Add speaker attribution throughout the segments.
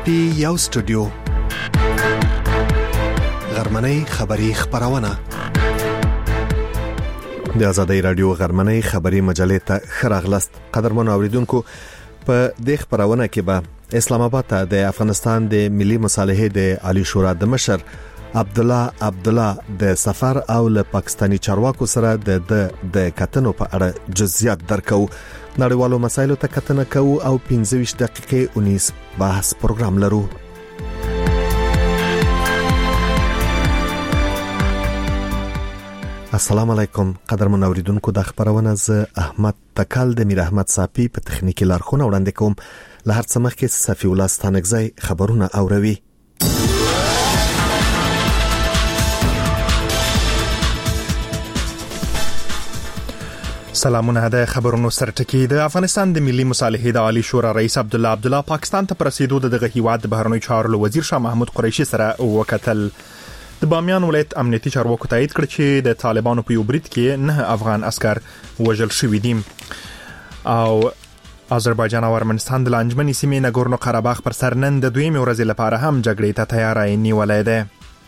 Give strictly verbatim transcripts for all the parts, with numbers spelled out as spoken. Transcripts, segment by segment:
Speaker 1: پی یو سټوډیو غرمنۍ خبری خبرونه د آزادۍ رادیو غرمنۍ خبری مجلې ته خراغلست. قدرمن اوریدونکو، په دې خبرونه کې به اسلام آباد ته د افغانستان د ملي مصالحې د عالی شورا د مشر عبد الله عبد الله د سفر او له پاکستانی چارواکو سره د د کتنو په اړه جزئیات درکو. نړیوالو مسایلو ته کتنه کوو او پنځه ویشت دقیقې اونیس بحث پروګرام لرو. السلام علیکم قدرمن اوریدونکو، د خبرونه ز احمد تکل د میر احمد صافی په تخنیکی لارښوونه وړاندې کوم. له هر څه مخکې صفی الله ستانګزی خبرونه اوروي. سلامونه. د خبرونو سرټکی د افغانستان د ملي مصالحې د عالی شورا رئیس عبد الله عبد الله پاکستان ته پرسیدو د دغه هیواد د بهرنیو چارو وزیر شاه محمود قریشي سره وکتل. د بامیان ولایت امنیتي چارواکو تایید کړ چې د طالبانو په یو برید کې نه افغان عسكر وژل شوي دي. او آذربایجان او ارمنستان د لانجمنې سیمې نګورنو قرهباغ پر سر نن د دویمې ورځې لپاره هم جګړې ته تیاری نیولې ده.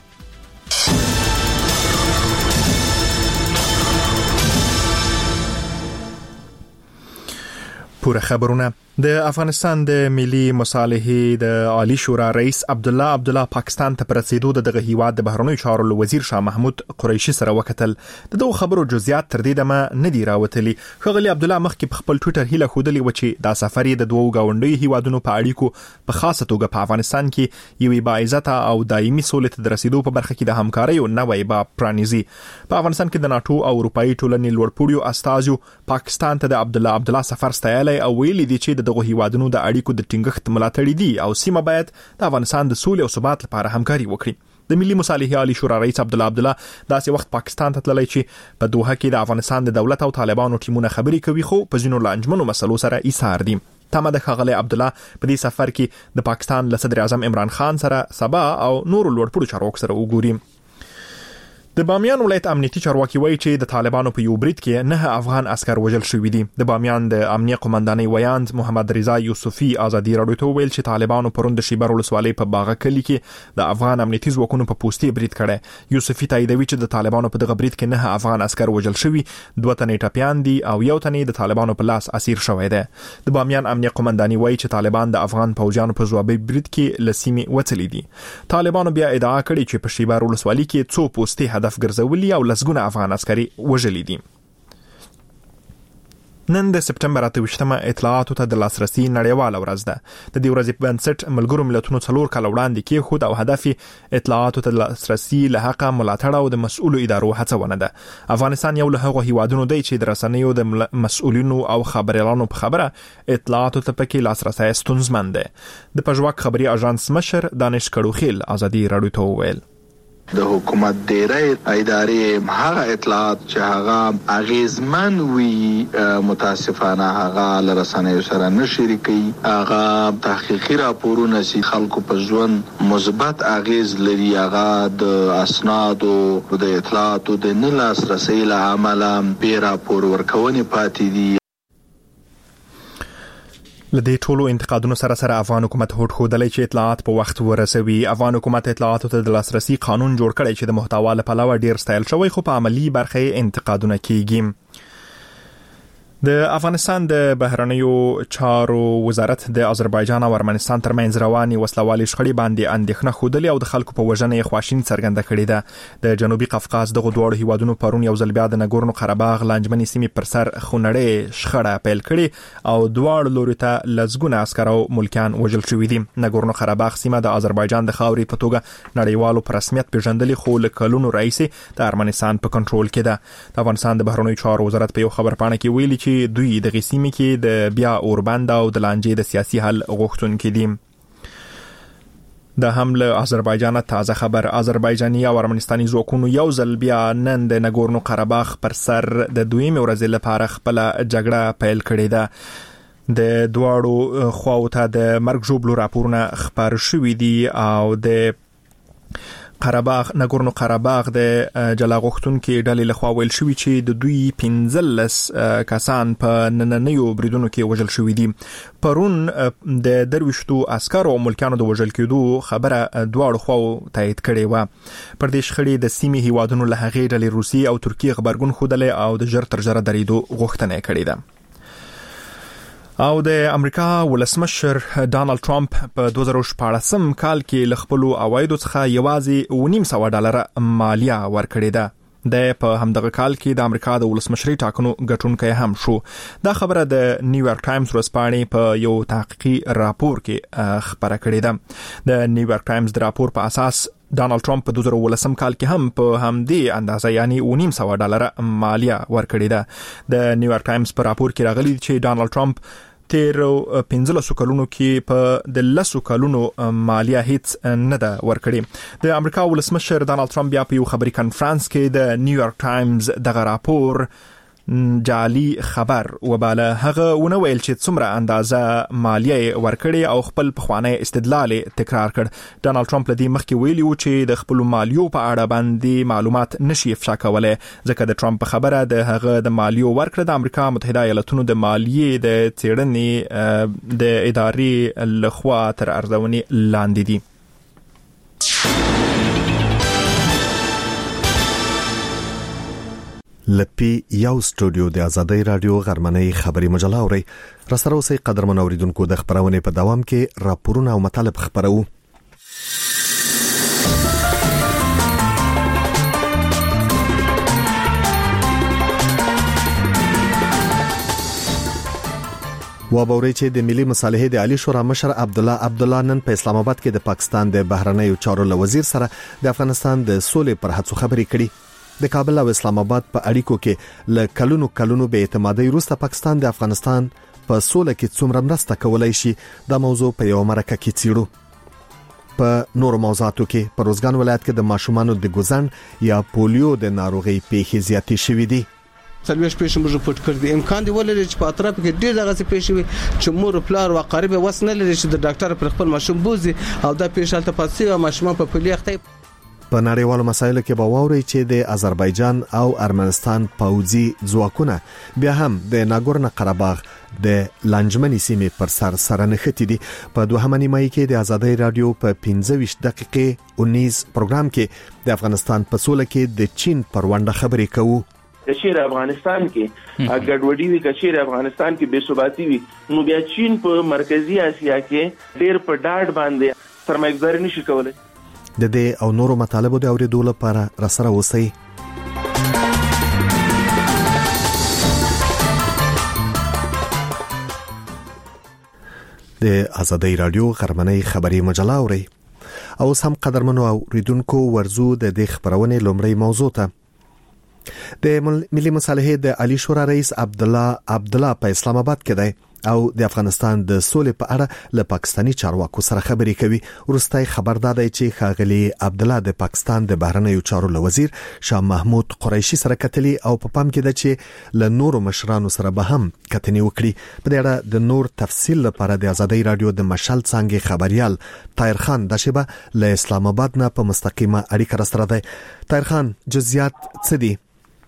Speaker 1: پوره خبرونه. د افغانستان د ملي مصالحې د عالی شورا رئیس عبد الله عبد الله پاکستان ته پرسیدو د دغه هیواد د بهرنیو چارو وزیر شاه محمود قریشي سره وکتل. دغه خبرو جزئیات تر دې دمه نه دی راوتلي. ښاغلي عبد الله مخکې په خپل ټوئیټر هیله ښودلې و چې دا سفر د دوو گاونډیو هیوادونو په اړیکو په خاصه توګه په افغانستان کې یوې باعزته او دایمي سولې ته د رسیدو په برخه کې د همکارۍ او نوې با پرانیزي. په افغانستان کې د ناتو او اروپאי ټولنې لوړپوړو استازو پاکستان ته د عبد الله عبد الله سفر ستایلی او ویلي دي چې دغه هیوادونو د اړیکو د ټینګښت ملاتړ دي او سیمه باید د افغانستان د سولې او ثبات لپاره همکاري وکړي. د ملي مصالحې عالی شورا رئیس عبد الله عبد الله داسې وخت پاکستان ته تللی چې په دوحه کې د افغانستان د دولت او طالبانو ټیمونه خبري کوي، خو په ځینو لانجمنو مسلو سره ایثار دي. تمه د ښاغلي عبد الله په دې سفر کې د پاکستان له صدر اعظم عمران خان سره سبا او نور لوړپوړو چارواکو سره وګوري. د بامیان ولایت امنیتي چارواکي وایي چې د طالبانو په یو برید کې نه افغان عسكر وژل شوي دي. د بامیان د امنیه قومندانۍ ویاند محمد رضا یوسفي آزادي رادیو ته ویل چې طالبانو پرون د شیبر ولسوالۍ په باغه کلی کې د افغان امنیتي ځواکونو په پوستي برید کړی. یوسفي تاییدوي چې د طالبانو په دغه برید کې نه افغان عسكر وژل شوي، دوه تنې ټپیان دي او یو تنې د طالبانو په لاس اسیر شوی دی. د بامیان امنیه قومندانۍ وایي چې طالبان د افغان پوځیانو په ځوابي برید کې لسیمې وڅلې دي. طالبانو بیا ادعا کړې چې په شیبر ولسوالۍ کې څو پوستي هدف ګرځولي او لسګونه افغان عسکري وژلي دي. نن د سپټمبر اته ویشتمه اطلاعاتو ته د لاسرسي نړیواله ورځ ده. د دې ورځې په بنسټ ملګرو ملتونو څلور کاله وړاندې کېښود او هدف اطلاعاتو ته د لاسرسي له حقه ملاتړ او د مسؤلو ادارو هڅونه ده. افغانستان یو له هغو هیوادونو دی چې د رسنیو د مسؤلینو او خبريالانو په خبره اطلاعاتو ته پکې لاسرسي ستونزمن ده. د پژواک خبري اژانس مشر دانش کړوخیل آزادي رادیو ته وویل
Speaker 2: د حکومت ډیری ادارې هغه اطلاعات چې هغه اغیزمن وي متاسفانه هغه لرسنیو سره نه شریکي. هغه تحقیقي راپورونه چې خلکو په ژوند مثبت اغیز لري، هغه د اسنادو د اطلاعاتو د نه لاسرسي له امله بې راپور ورکونې پاتې دي.
Speaker 3: لدې ټولو انتقادونو سره سره افغان حکومت هوډ ښودلی چې اطلاعات په وخت ورسوي. افغان حکومت اطلاعاتو ته د لاسرسي قانون جوړ کړی چې د محتوا له پلوه ډیر ستایل شوی، خو په عملی برخه انتقادونه کیږي. د افغانستان د بهرنیو چارو وزارت د آذربایجان او ارمنستان ترمنځ رواني وسلوالي شخړې باندې اندېښنه ښودلې او د خلکو په وژنې خواشیني څرګنده کړې ده. د جنوبي قفقاز دغه دواړو هیوادونو پرون یو ځل بیا د نګورنو قرهباغ لانجمنې سیمې پر سر خونړۍ شخړه پیل کړې او دواړو لوري ته لسګونه عسکر او ملکیان وژل شوي دي. نګورنو قرهباغ سیمه د آذربایجان د خاورې په توګه نړیوالو په رسمیت پیژندلې، خو له کلونو راهیسې د ارمنستان په کنټرول کې ده. د افغانستان د بهرنیو چارو وزارت په یو خبرپاڼه کې ویلي چې دوی د غسیمې کې د بیا اوربند او د لانجې د سیاسي حل غوښتونکي دي. د حمله آذربایجان تازه خبر. آذربایجاني او ارمنستاني ځواکونو یو ځل بیا نن د نګورنو قرهباغ پر سر د دویمې ورځې لپاره خپل جګړه پیل کړې ده. د دواړو خواو ته د مرګ ژوبلو راپورونه خبر شوي دي او د
Speaker 1: قرهباغ نګورنو قرهباغ د جلا غوښتونکو ډلې لخوا ویل شوی چې د دوی پنځلس کسان په نننیو بریدونو کې وژل شوی دي. پرون د درويشتو عسکرو او ملکانو د وژل کېدو خبره دواړو خواو تایید کړې و. پر دې شخړې د سیمې هیوادونو له هغې ډلې روسي او ترکیه خبرګون خوده او د ژر تر ژره درېدو غوښتنه کړې ده. او د امریکا ولسمشر ډانلډ ټرمپ په دوه زره شپاړسم کال کې ل خپل عوایدو څخه یوازې و نیم سوه ډالر مالیه ورکړې ده. د په همدغه کال کې د امریکا د ولسمشرۍ ټاکنو ګټونکی هم شو. دا خبره د نیویارک ټایمز ورځپاڼې په یو تحقیقي راپور کې خبره کړې ده. د نیویارک ټایمز د راپور په اساس ډانلډ ټرمپ په دوه زره ولسم کال کې هم په همدې اندازه یعنی و نیم سوه ډالر مالیه ورکړې ده. د نیویارک ټایمز په راپور کې راغلي چې ډانلډ ټرمپ تیر پنځلسو کلونو کې په د لسو کلونو مالیه هیڅ نه ده ورکړې. د امریکا ولسمشر ډانلډ ټرمپ بیا په یو خبري کانفرنس کې د نیویارک ټایمز دغه راپور جعلي خبر وباله. هغه ونه ویل چې څومره اندازه مالیه ورکړي او خپل پخوانی استدلال تکرار کړ. ډانلډ ټرمپ لدی مخکې ویلی و چې د خپل مالیو په اړه باندې معلومات نشي افشا کولای ځکه د ټرمپ خبره د هغه د مالیو ورکړه د امریکا متحده ایالاتونو د مالیې د څېړنې د ادارې لخوا تر ارزونې لاندې دي.
Speaker 4: لپی یو سټوډیو د آزادۍ رادیو غرمنۍ خبري مجله اوري. را سره اوسئ قدرمن اوریدونکو. د خبرونه په دوام کې راپورونه او مطالب خبرو. وابوري چې د ملي مصالحې د عالی شورا مشر عبد الله عبد الله نن په اسلام آباد کې د پاکستان د بهرنیو چارو وزیر سره د افغانستان د سولې پر هڅو خبرې کړي. د کابل او اسلام آباد په اړیکو کې ل کلونو کلونو به اعتمادي وروسته پاکستان د افغانستان په سوله کې څومره مرسته کولای شي دا موضوع په یو مرکه کې څیړو. په نورو موضوعاتو کې په روزګان ولایت کې د ماشومانو د ګوزن یا پولیو د ناروغي پیښې زیاتې شوې دي.
Speaker 5: سلويش پېښې موږ پټ کړ دي. امکان دی ولري چې په اطراف کې ډېر دغه پېښې وي چې مور پلار او قریب وسنه لري چې د ډاکټر پر خپل ماشوم بوزي او دا پیښه تل پاتې او ماشوم په پلیختې.
Speaker 4: په نړیوالو مسایلو کې به واوري چې د آذربایجان او ارمنستان پوځي ځواکونه بیا هم د ناګورنو قرهباغ د لانجمنې سیمې پر سر سره نښتي دي. په دوهمه نیمایي کې د آزادۍ رادیو په پنځه ویشت دقیقې اونیز پروګرام کې د افغانستان په سوله کې د چین پر ونډه خبرې کوو.
Speaker 6: کچیر افغانستان کې اګډوډي وی کچیر افغانستان کې بے ثباتی وی نو بیا چین په مرکزی اسیا کې ډېر په ډاډ باندې سرمایه‌ګذاري نشي کولای.
Speaker 4: د دې او نورو مطالبو د اوریدو لپاره را سره اوسئ. د آزادۍ رادیو غرمنۍ خبري مجله اوري. او سم قدرمنو اوریدونکو ورزو د دې خبرونه لومړی موضوع ته. د ملي مصالحې د عالی شورا رئیس عبد الله عبد الله په اسلام آباد کې دی او د افغانستان د سولې په اړه له پاکستانی چارواکو سره خبرې کوي. ورستای خبر دادی چې خاغلی عبد الله د پاکستان د بهرنیو چارو وزیر شاه محمود قریشي سره کتلی او په پام کې ده چې له نورو مشرانو سره به هم کتنې وکړي. په دې اړه د نور تفصیل لپاره د آزادۍ رادیو د مشال څنګه خبريال طاهر خان د شبه له اسلام آباد نه په مستقیمه اړیکه سره دی. طاهر خان جزئیات څه دي؟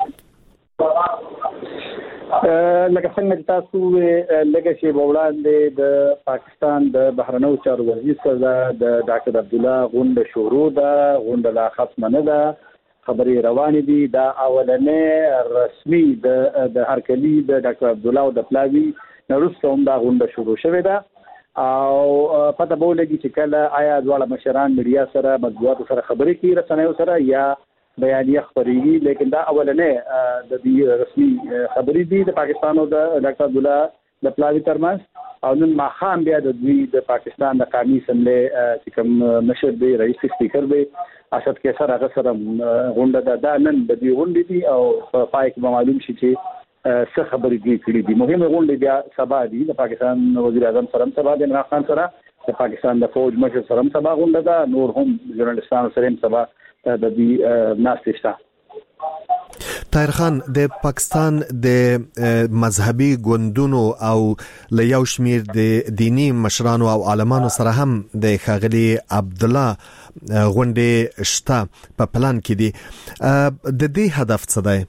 Speaker 7: لکه څنګه چې تاسو لږه شی وړاندې د پاکستان د بهرنیو چارو وزیر سره د ډاکټر عبد الله غونډه شروع ده. غونډه لا ختمه نه ده، خبرې روانې دي. دا اولنې رسمي د د هرکلی د ډاکټر عبد الله او د پلاوی نورسته هم دا غونډه شروع شوې ده او پته به ولګي چې کله آیا دواړه مشران میډیا سره مطبوعاتو سره خبرې کوي رسنیو سره یا بیانیه خبرېږي. لیکن دا اولنې د دې رسمي خبرې دي د پاکستان او د ډاکټر عبد الله د پلاوی ترمنځ. او نن ماښام بیا د دوی د پاکستان د قومي اسمبلی چې کوم مشر دی رئیس سپیکر دی اسد کیسر هغه سره غونډه ده. دا نن د دې غونډې دي او په پای کې معلوم شي چې څه خبرې دي کړې دي. مهمه غونډه بیا سبا دي د پاکستان وزیر اعظم سره سبا د عمران خان سره د پاکستان د فوج مشر سره سبا غونډه ده. نور هم ژورنالستانو سره سبا د دې ناستې شته.
Speaker 4: طاهر خان د پاکستان د مذهبي ګوندونو او له یو شمیر د دینی مشرانو او عالمانو سره هم د ښاغلي عبد الله غونډې شته په پلان کې دي. د دې هدف څه دی؟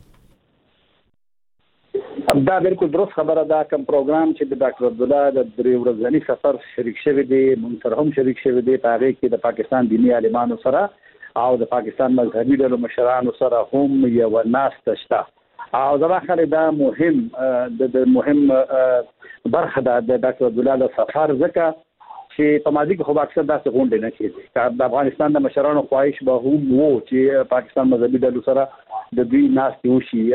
Speaker 7: دا بالکل درست خبره ده. کوم پروګرام چې د ډاکټر عبد الله د درې ورځنی سفر شریک شوی دی، موږ سره هم شریک شوی دی، په هغه کې د پاکستان دینی عالمانو سره او د پاکستان مذهبي ډلو مشرانو سره هم یو ناسته شته. او دا خلک دا مهم د مهم برخه ده د ډاکټر عبد الله سفر، ځکه چې په ماضي کې خو اکثر داسې غونډې نه کېږي. د افغانستان د مشرانو خواهش به هم وو چې پاکستان مذهبي ډلو سره د دوی ناستې وشي.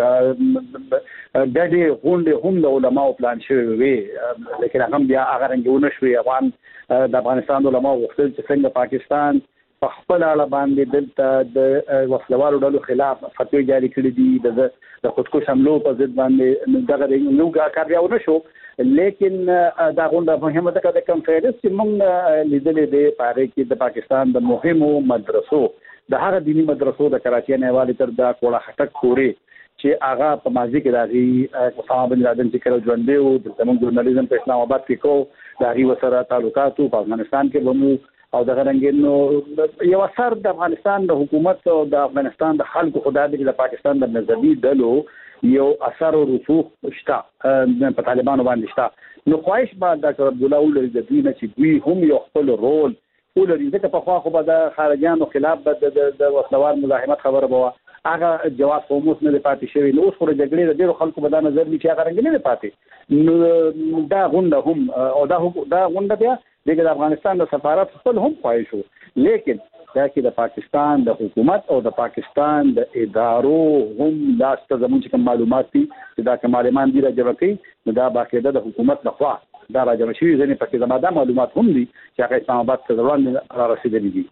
Speaker 7: ډېرې غونډې هم د علماو پلان شوې وي، لیکن هغه بیا هغه رنګ ونه شوې. افغان د افغانستان علماو غوښتل چې څنګه پاکستان په خپل اړه باندې دلته د وسلوالو ډلو خلاف فتوی جاری کړې دي، د د خودکش حملو په ضد باندې دغه نو کار بیا ونه شو. لیکن دا غونډه مهمه ده چې کنفرنس چې موږ لیدلې ده په هغه کې د پاکستان د مهمو مدرسو د هغه دینی مدرسو د کراچۍ نه والی تر د کوړه خټک پورې چې هغه په ماضي کې دغه اسامه بن لادن چې کړو ژوند دی او د زموږ ژورنالیزم په اسلام آباد کې کو دغه وسره تعلقات په افغانستان کې ومو او دغه رنګینو یو اثر د افغانستان د حکومت او د افغانستان د خلکو خدای د پاکستان د مذهبي ډلو یو اثر او رسوخ شته په طالبانو باندې شته. نو خواهش به د ډاکټر عبد الله ولري د دوی نه چې دوی هم یو خپل رول ولري، ځکه په خوا خو به د خارجيانو خلاف به د وسلوال مزاحمت خبره به هغه جواز قوموس نه پاتې شوی. نو اوس خو د جګړې د ډیرو خلکو په دا نظر دي چې هغه رنګ نه پاتې. نو دا غونډه هم او دا دا غونډه بیا د افغانستان د سفارت خپل هم خواهش وو، لیکن دا کې د پاکستان د حکومت او د پاکستان د ادارو هم لاسته زموږ کوم معلومات دي چې دا کوم معلومات دي راجمع کړي، دا باقاعده د حکومت لخوا دا راجمع شوي ځینې پکې زموږ د معلومات هم دي چې هغه اسلام آباد ته روان را رسیدلي دي.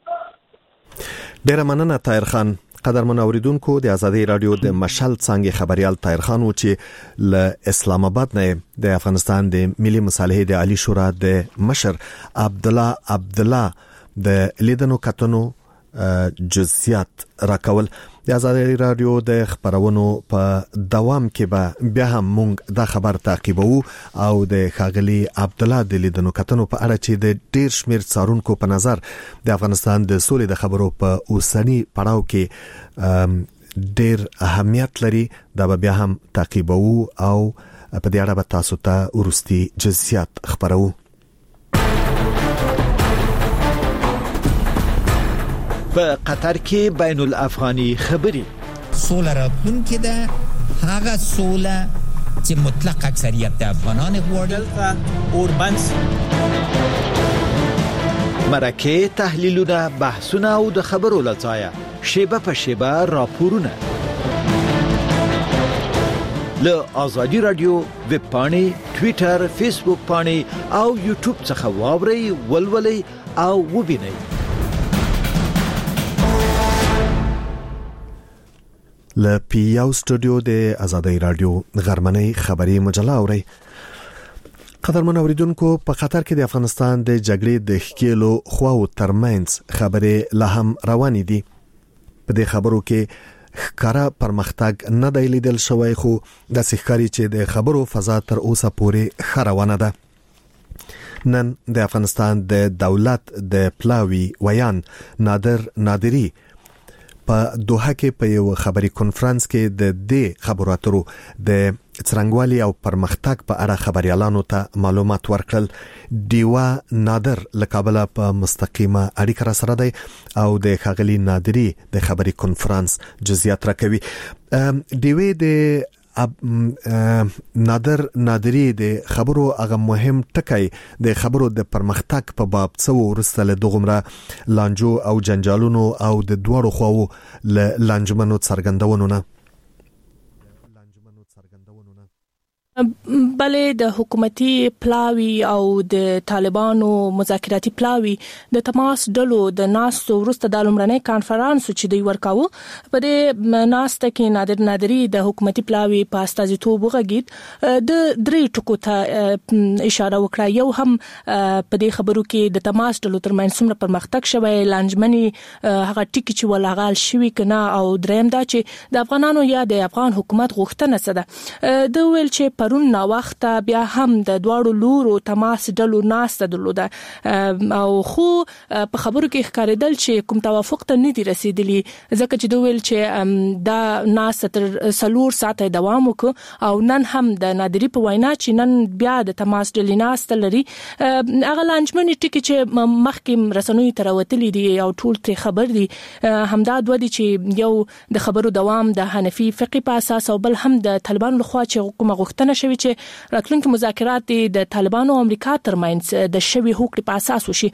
Speaker 4: ډیره مننه طاهر خان. قدرمن اوریدونکو، د آزادۍ رادیو د مشال څنګه خبريال طاهر خان و چې ل اسلام آباد نه د افغانستان د ملي مصالحې د عالی شورا د مشر عبد الله عبد الله د لیدنو کتنو جزئیات راکول. د آزادۍ رادیو د خبرونو په دوام کې به بیا هم مونږ دا خبر تعقیبو او د ښاغلي عبد الله د لیدنو کتنو په اړه چې د ډیر شمیر څارونکو په نظر د افغانستان د سولې د خبرو په اوسنی پړاو کې ډیر اهمیت لري، دا به بیا هم تعقیبو او په دې اړه به تاسو ته ورستي جزئیات خبرو.
Speaker 8: په قطر کې بین الافغاني خبري
Speaker 9: سوله راتلونکې ده، هغه سوله چې مطلق اکثریت د افغانان غواړي.
Speaker 8: اوربنس مرکه تحلیلونه، بحثونه او د خبرو لړۍ شیبه په شیبه راپورونه له آزادی رادیو ویب پاڼې، ټوئیټر، فیسبوک پاڼې او یوټیوب څخه واورئ، ولولئ او وبینئ.
Speaker 4: ل پی یو سټوډیو د آزادۍ رادیو غرمنۍ خبري مجله اوري. قدرمن اوریدونکو، په قطر کې د افغانستان د جګړې د ښکېلو خواو ترمنځ خبرې لا هم روانې دي. په دې خبرو کې ښکارا پرمختګ نه دی لیدل شوی، خو د ښکاری چې د خبرو فضا تر اوسه پورې خروانه ده. نن د افغانستان د دولت د پلاوی ویان نادر نادری په دوحه کې په یو خبري کانفرنس کې د دې خبرو اترو د څرنګوالي او پرمختګ په اړه خبريالانو ته معلومات ورکړل. دیوا نادر له کابل په مستقیمه اړیکه را سره دی او د ښاغلي نادری د خبري کانفرنس جزئیات راکوي. دیوی د نادر نادری د خبرو هغه مهم ټکی د خبرو د پرمختګ په باب څو ورسته له دغمره لانجو او جنجالونو او د دوړو خواو له لانجمنو څرګندونو نه
Speaker 10: بلې د حکومتي پلاوی او د طالبانو مذاکراتي پلاوی د تماس ډلو د ناستو وروسته د لومړنۍ کانفرنس چې دوی ورکاوه په دې ناسته کې نادر نادری د حکومتي پلاوی په استازیتوب وغږید د درې ټکو ته اشاره وکړه. یو هم په دې خبرو کې د تماس ډلو ترمنځ څومره پرمختګ شوی، لانجمني هغه ټکی چې ولغال شوی کنه، او دریم دا چې د افغانانو یا د افغان حکومت غوښتنه څه ده. د ویل چې پرون نا وخت بیا هم د دواړو لورو تماس ډلو ناسته درلوده او خو په خبرو کې ښکارېدل چې کوم توافق ته نه دي رسیدلی، ځکه چې دوی ویل چې دا ناسته تر څلور ساعته دوام وکړ او نن هم د نادری په وینا چې نن بیا د تماس ډلې ناسته لري. هغه لانجمني ټکی چې مخکې رسنیو ته راوتلي دي او ټول ترې خبر دي، همدا دوه دي چې یو د خبرو دوام د حنفي فقې په اساس او بل هم د طالبانو لخوا چې کومه غوښتنه شوی چې راتلونکي مذاکرات د طالبانو او امریکا ترمنځ د شوی حقوقي په اساس وشي،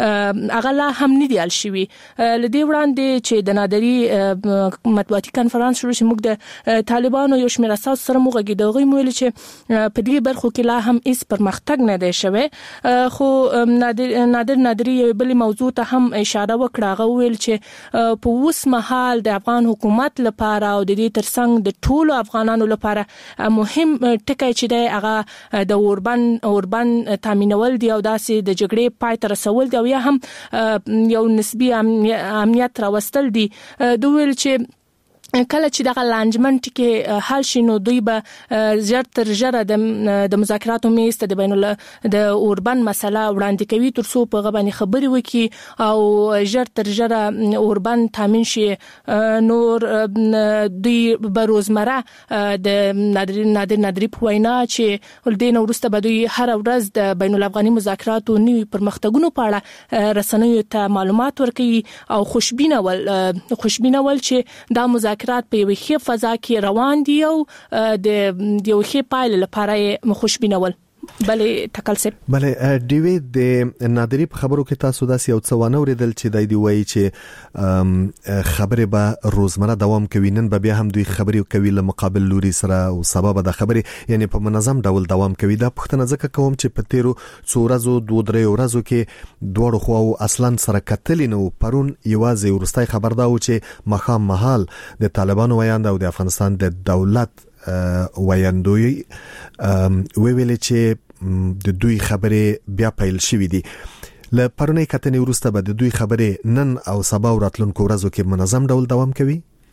Speaker 10: هغه لا هم نه دی حل شوی. لدی وړاندې چې د نادری مطبوعاتي کانفرنس شروع شي، موږ د طالبانو یو شمېر اساس سره موږ د غوي ویل چې په دې برخو کې لا هم هیڅ پرمختګ نه دی شوی. خو نادر نادر نادری بل موضوع ته هم اشاره وکړه، هغه ویل چې په اوس مهال د افغان حکومت لپاره او د دې ترڅنګ د ټولو افغانانو لپاره مهم ټکی چې دی هغه د اوربن اوربن تامینول دی او داسې د جګړې پای ته رسول دی او یا هم یو نسبی امنیت راوستل دی. دوی ویل چې کله چې دغه لانجمن ټکی حل شي نو دوی به زر تر ژره د مذاکراتو میز ته د بین الله د اوربن مسله وړاندې کوي تر څو په غبني خبري وکي او زر تر ژره اوربن تامین شي. نور دوی به روزمره د نادر نادر نادری په وینا چې ولدین ورسته به دوی هر ورځ د بین الافغاني مذاکراتو نوي پرمختګونو په اړه رسنیو ته معلومات ورکوي او خوشبینه ول خوشبینه ول چې دا مذاکرات په یوه ښه فضا کې روان دي او د یو ښه پایله لپاره خوشبینه ول. بلې تکلسب
Speaker 4: بلې دیوی د نادری په خبرو کې تاسو داسې یو څه ونه اوریدل چې دای دی وایي چې خبره به روزمره دوام کوي، نن به بیا هم دوی خبري کوي له مقابل لوري سره او سبب د خبرې یعنی په منظم ډول دوام کوي. دا پښتنه ځکه کوم چې په تیرو څو ورځو دوه درې ورځو کې دوړو خو اصلا سره کتلی نو پرون یوازې ورستای خبر دا و چې مخام محل د طالبانو ویاند او د افغانستان د دولت ویاندوی وی ویل چې د دوی خبرې بیا پیل شوې دي. ل پرونی کتنې وروسته به د دوی خبرې نن او سبا راتلونکو ورځو کې منظم ډول دوام کوي.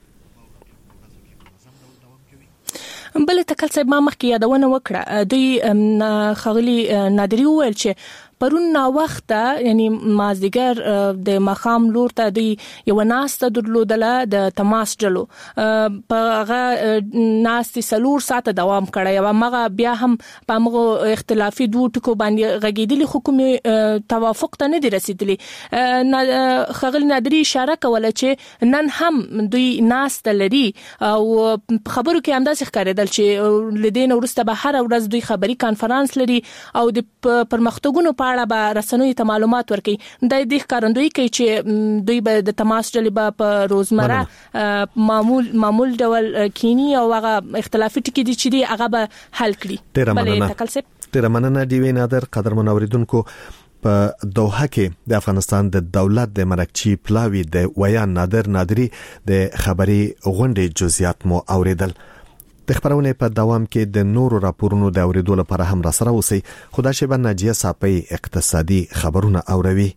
Speaker 10: بل تکل صاحب ما مخکې یادونه وکړه، دوی خغلی نادری وویل چې پرون نا وخت یعنی مازدیګر د مخام لور ته دی یو ناسته درلودله د تماس ډلو په هغه ناستي سلور ساعت دوام کړی او هغه بیا هم په هغه اختلافي دوه ټکو باندې غږیدلی حکومت توافق ته نه دی رسیدلی. خغل نادری اشاره کوله چې نن هم دوی ناسته لري او خبرو کې انداز ښکارېدل چې لدین ورسته به هر ورځ دوی خبري کانفرنس لري او د پرمختګونو په اړه به رسنیو ته معلومات ورکړي. د دې ښکارندوی کوي چې دوی به د تماس ډلې به په روزمره معمول معمول ډول کینی او هغه اختلافي ټکي دي چې هغه به حل کړي.
Speaker 4: بلې ډیر مننه دی نادر قدرمن اوریدونکو. په دوحه کې د افغانستان د دولت د مرکچی پلاوی د ویان نادر نادری د خبري غونډې جزئیات مو اوریدل. د خبرونه په دوام کې د نورو راپورونو د اوریدو لپاره هم را سره اوسئ. خدا شبه ناجیه صاحب اقتصادي خبرونه اوروي.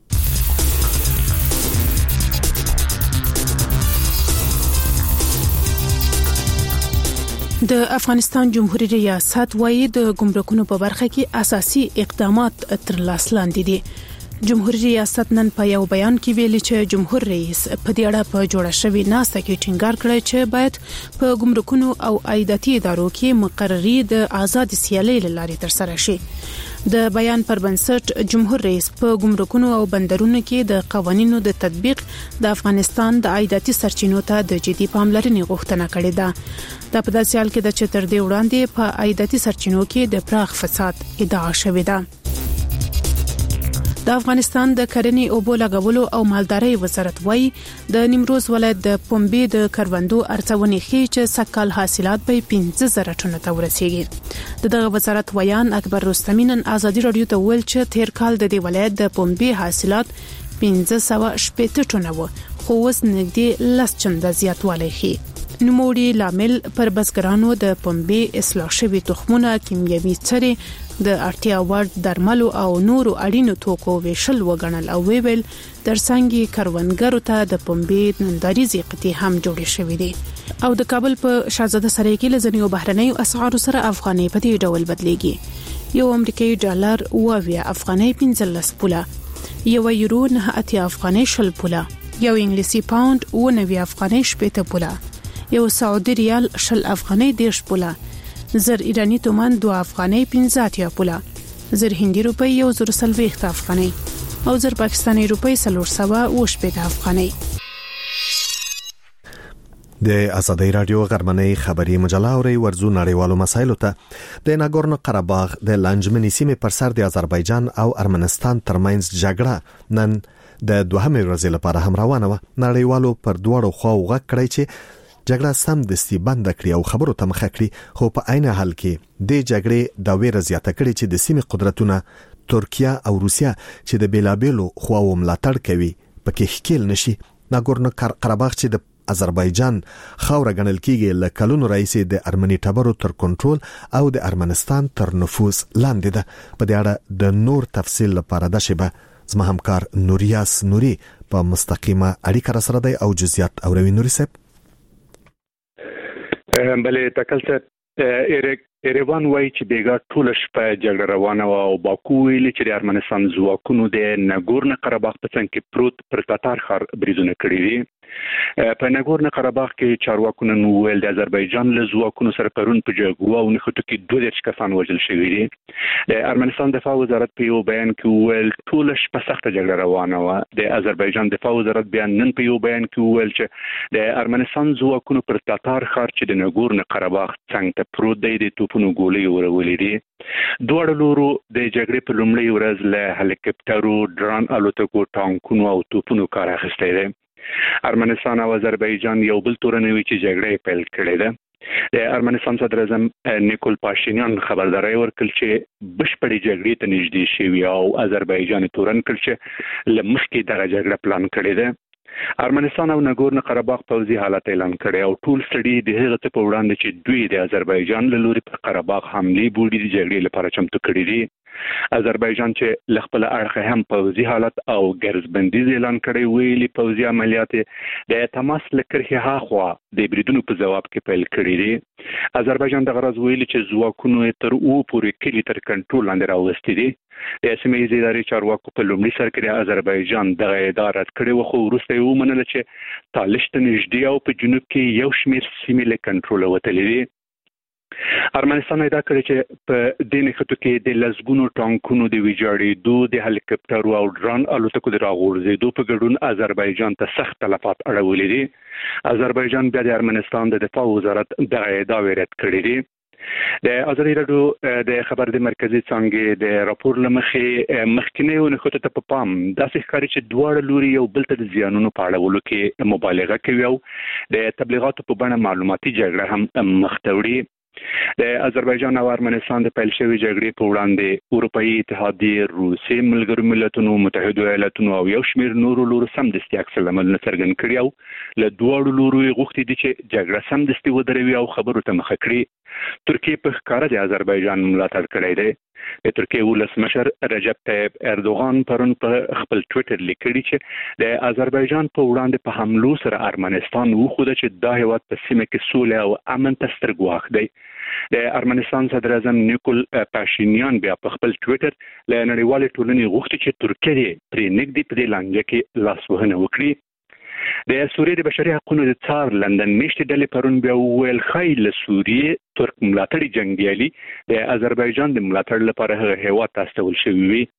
Speaker 11: د افغانستان جمهوریت ریاست وايي د ګمرکونو په برخه کې اساسي اقدامات تر لاس لاندې دي. جمهوریت ریاست نن په یو بیان کې ویلي چې جمهور رئیس په دې اړه په جوړه شوی ناسته کې ټینګار کړی چې باید په ګمرکونو او عایداتي ادارو کې مقرري د آزاد سیالۍ لارې تر سره شي. د بیان پر بنسټ جمهور رئیس په ګمرکونو او بندرونو کې د قوانینو د تطبیق د افغانستان د عایداتي سرچینو ته د جدي پاملرنې غوښتنه کړې ده. دا په داسې حال کې د چې تر دې وړاندې په عایداتي سرچینو کې د پراخ فساد ادعا شوې ده. د افغانستان د کرنې اوبو لګولو او مالدارۍ وزارت وایي د نیمروز ولایت د پنبې د کروندو ارڅونې ښیي چې سږکال حاصلات به پنځه زره ټنو ته ورسیږي. د دغه وزارت ویان اکبر رستمي نن ازادي رادیو ته ویل چې تیر کال د دې ولایت د پنبې حاصلات پنځه سوه شپږ ټنه و، خو اوس نږدې لس چنده زیاتوالی ښیي. نوموړي لامل پر بزګرانو د پنبې اصلاح شوي تخمونه، کیمیاوي څرې، د اړتیا وړ درملو او نورو اړینو توکو ویشل وګڼل او ویل ترڅنګ کروندګرو ته د پنبې ننداریزي قطعې هم جوړې شوې دي. او د کابل په شاهزاده سرای کې لزنیو بهرنیو اسعارو سره افغاني په دې ډول بدلېږي. یو امریکایي ډالر اووه افغاني پنځلس پوله، یو یورو نه اتیا افغاني شل پوله، یو انګلیسي پاوند اووه افغاني شپږ پوله، یو سعودي ریال شل افغاني دیرش پوله، زر ایرانی تومان دو افغاني پنځه اتیا پوله، زر هندي روپی یو زر سلويخت افغاني او زر پاکستاني روپی څلور سوه اوه شپږ افغاني.
Speaker 4: د ازادي رادیو غرمنۍ خبري مجله اوري ورزو نړیوالو مسایلو ته د ناګورنو قرهباغ د لانجمنې سیمې پر سر د آذربایجان او ارمنستان ترمنځ جګړه نن د دوهمې ورځې لپاره هم روانه و. نړیوالو پر دوړو خواو غږ کړی چې جګړه سم دستي بند کړي او خبرو ته مخه کړي، خو په عین حال کې د جګړې د ویره زیاته کړي چې د سیمې قدرتونه ترکیه او روسیا چې د بیلابیلو خواو ملاتړ کوي پکې ښکیل نشي. ناګورنو قرهباغ چې د آذربایجان خاوره ګڼل کیږي له کلونو راهیسې د ارمني ټبرو تر کنټرول او د ارمنستان تر نفوذ لاندې ده. په دې اړه د نور تفصیل لپاره د شبه زما همکار نوریاس نوري په مستقیمه اړیکه سره دی او جزئیات اوروي. نوري صاحب
Speaker 12: بلې تکل څه ایروان وایي چې بیګا ټول شپه جګړه روانه و او باکو ویلي چې د ارمنستان ځواکونو د ناګورنو قرهباغ په څنګ کې پروت پر تاتار ښار بریدونه کړي دي. په ناګورنو قرهباغ کې چارواکو نن ویل د آذربایجان له ځواکونو سره پرون په جګړه او نښتو کې دوه دېرش کسان وژل شوي دي. د ارمنستان دفاع وزارت په یو بیان کې ویل ټول شپه سخته جګړه روانه و. د آذربایجان دفاع وزارت بیان نن په یو بیان کې ویل چې د ارمنستان ځواکونو پر تاتار ښار چې د ناګورنو قرهباغ څنګ ته پروت دی د توپونو ګولۍ ورولې دي. دواړو لورو د جګړې په لومړۍ ورځ له هلیکاپټرو، ډرون الوتکو، ټانکونو او توپونو کار اخیستی دی. ارمنستان او آذربایجان یو بل تورنوي چې جګړه پیل کړې ده. د ارمنستان صدر اعظم نیکول پاشینیان خبرداري ورکړل چې بشپړې جګړې ته نږدې شوی او آذربایجان تورن کړ چې لمخکې دغه جګړه پلان کړې ده. ارمنستان او ناګورنو قرهباغ پوځي حالت اعلان کړي او ټول ستړي د هغه څه په وړاندې چې دوی د آذربایجان له لوري په قرهباغ حملې بوډي د جګړې لپاره چمتو کړي دي. آذربایجان چې له خپل اړخه هم پوځي حالت او ګرځبندیز اعلان کړي، ویلي پوځي عملیات د تماس لکرخه هاخوا د بریدونو په جواب کې پیل کړي دي. آذربایجان د غرض ویلي چې ځواکونو تر او پورې کلی تر کنټرول لاندې راوستي دي. د سیمه ییزې ادارې چارواکو په لومړي سر کې د آذربایجان دغه ادعا رد کړې وه، خو وروسته یې ومنله چې تالش ته نږدې او په جنوب کې یو شمېر سیمې له کنټروله وتلې دي. ارمنستان ادعا کړې چې په دې نښتو کې د لسګونو ټانکونو د ویجاړېدو، د هلیکاپټرو او ډرون الوتکو د راغورځېدو په ګډون آذربایجان ته سخت تلفات اړولي دي. آذربایجان بیا د ارمنستان د دفاع وزارت دغه ادعاوې رد کړې دي. د ازادي رادیو د خبر د مرکزی څنګه د راپور لمخې مخکینیو نښتو ته په پام داسې ښکاري چې دواړه لوري یو بل ته د زیانونو په اړولو کې مبالغه کوي او د تبلیغاتو په بڼه معلوماتي جګړه هم مخ ته وړي. د آذربایجان او ارمنستان د پیل شوی جګړې په وړاندې اروپאי اتحادیه، روسي ملګرو ملتونو، متحده ایالاتونو او یو شمېر نورو لورو سمدستي عکس العمل څرګند کړي او له دواړو لورو غوښتي دي چې جګړه سمدستي ودروي او خبرو ته مخه کړي. ترکیه په ښکاره د آذربایجان ملاتړ کړی دی. د ترکیه ولسمشر رجب طیب اردوغان پرون په خپل ټویټر لیکلي چې د آذربایجان په وړاندې په حملو سره ارمنستان وښوده چې دا هیواد په سیمه کې سوله او امن ته ستر ګواښ دی. د ارمنستان صدر اعظم نیکول پاشینیان بیا په خپل ټویټر له نړیوالې ټولنې غوښتي چې ترکیه پرې نږدې په دې لانجه کې لاسوهنه وکړي. د سوریې د بشري حقوقو د څار لندن میشتې ډلې پرون بیا وویل ښایي له سوریې ترک ملاتړي جنګیالي د آذربایجان د ملاتړ لپاره هغه هیواد ته استول شوي وي.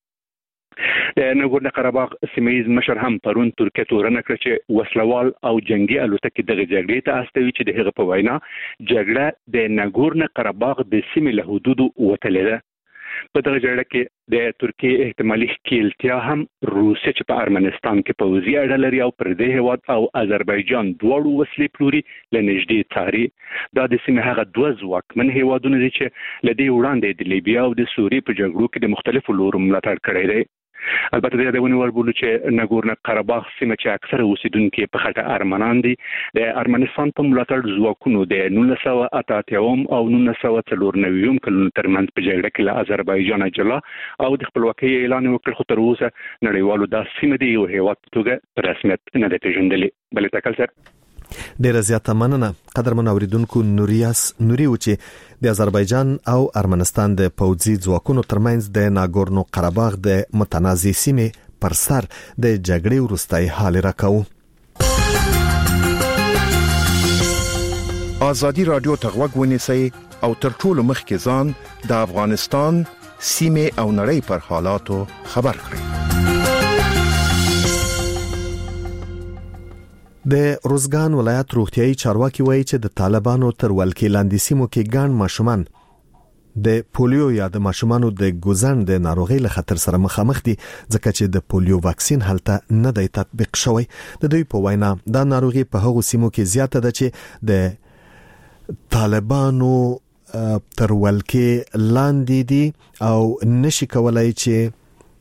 Speaker 12: د ناګورنو قرهباغ سیمه ییز مشر هم پرون ترکیه تورنه کړه چې وسلوال او جنگي الوتکې دغه جګړې ته استوي چې د هغه په وینا جګړه د ناګورنو قرهباغ د سیمې له حدودو وتلې ده. په دغه جګړه کې د ترکیه احتمالي ښکیلتیا هم روسیه چې په ارمنستان کې پوځي اډه لري او پر دې هیواد او آذربایجان دواړو وسلې پلوري له نږدې څاري. دا د سیمې هغه دوه ځواکمن هیوادونه دي چې له دې وړاندې د لیبیا او د سوریې په جګړو کې د مختلفو لورو ملاتړ کړی دی. البته د یادونې وړ بولو چې ناګورنو قرهباغ سیمه چې اکثره اوسیدونکو په خټه ارمنان دي د ارمنستان په ملاتړ ځواکونو د نولس سوه اته اتیا او نولس سوه څلور نوي کلونو ترمنځ په جګړه کې له آذربایجان جلا او د خپلواکۍ اعلان وکړ، خو تر اوسه نړیوالو دا سیمه د یو هیواد په توګه په رسمیت نه ده پیژندلې. بلې تکل سره
Speaker 4: ډیره زیاته مننه قدرمن اوریدونکو. نوریاس نوري و چې د آذربایجان او ارمنستان د پوځي ځواکونو ترمنځ د ناګورنو قرهباغ د متنازع سیمې پر سر د جګړې وروستۍ حال راکاو.
Speaker 13: ازادي رادیو ته غوږ ونیسئ او تر ټولو مخکې ځان د افغانستان سیمې او نړۍ پر حالاتو خبر کړئ.
Speaker 4: د روزګان ولایت روغتيایي چارواکي وایي چې د طالبانو تر ولکې لاندې سیمو کې ګڼ ماشومان د پولیو یا د ماشومانو د ګوزن د ناروغي له خطر سره مخامخ دي، ځکه چې د پولیو واکسین هلته نه دی تطبیق شوی. د دوی په وینا دا ناروغي په هغو سیمو کې زیاته ده چې د طالبانو تر ولکې لاندې دي او نشي کولای چې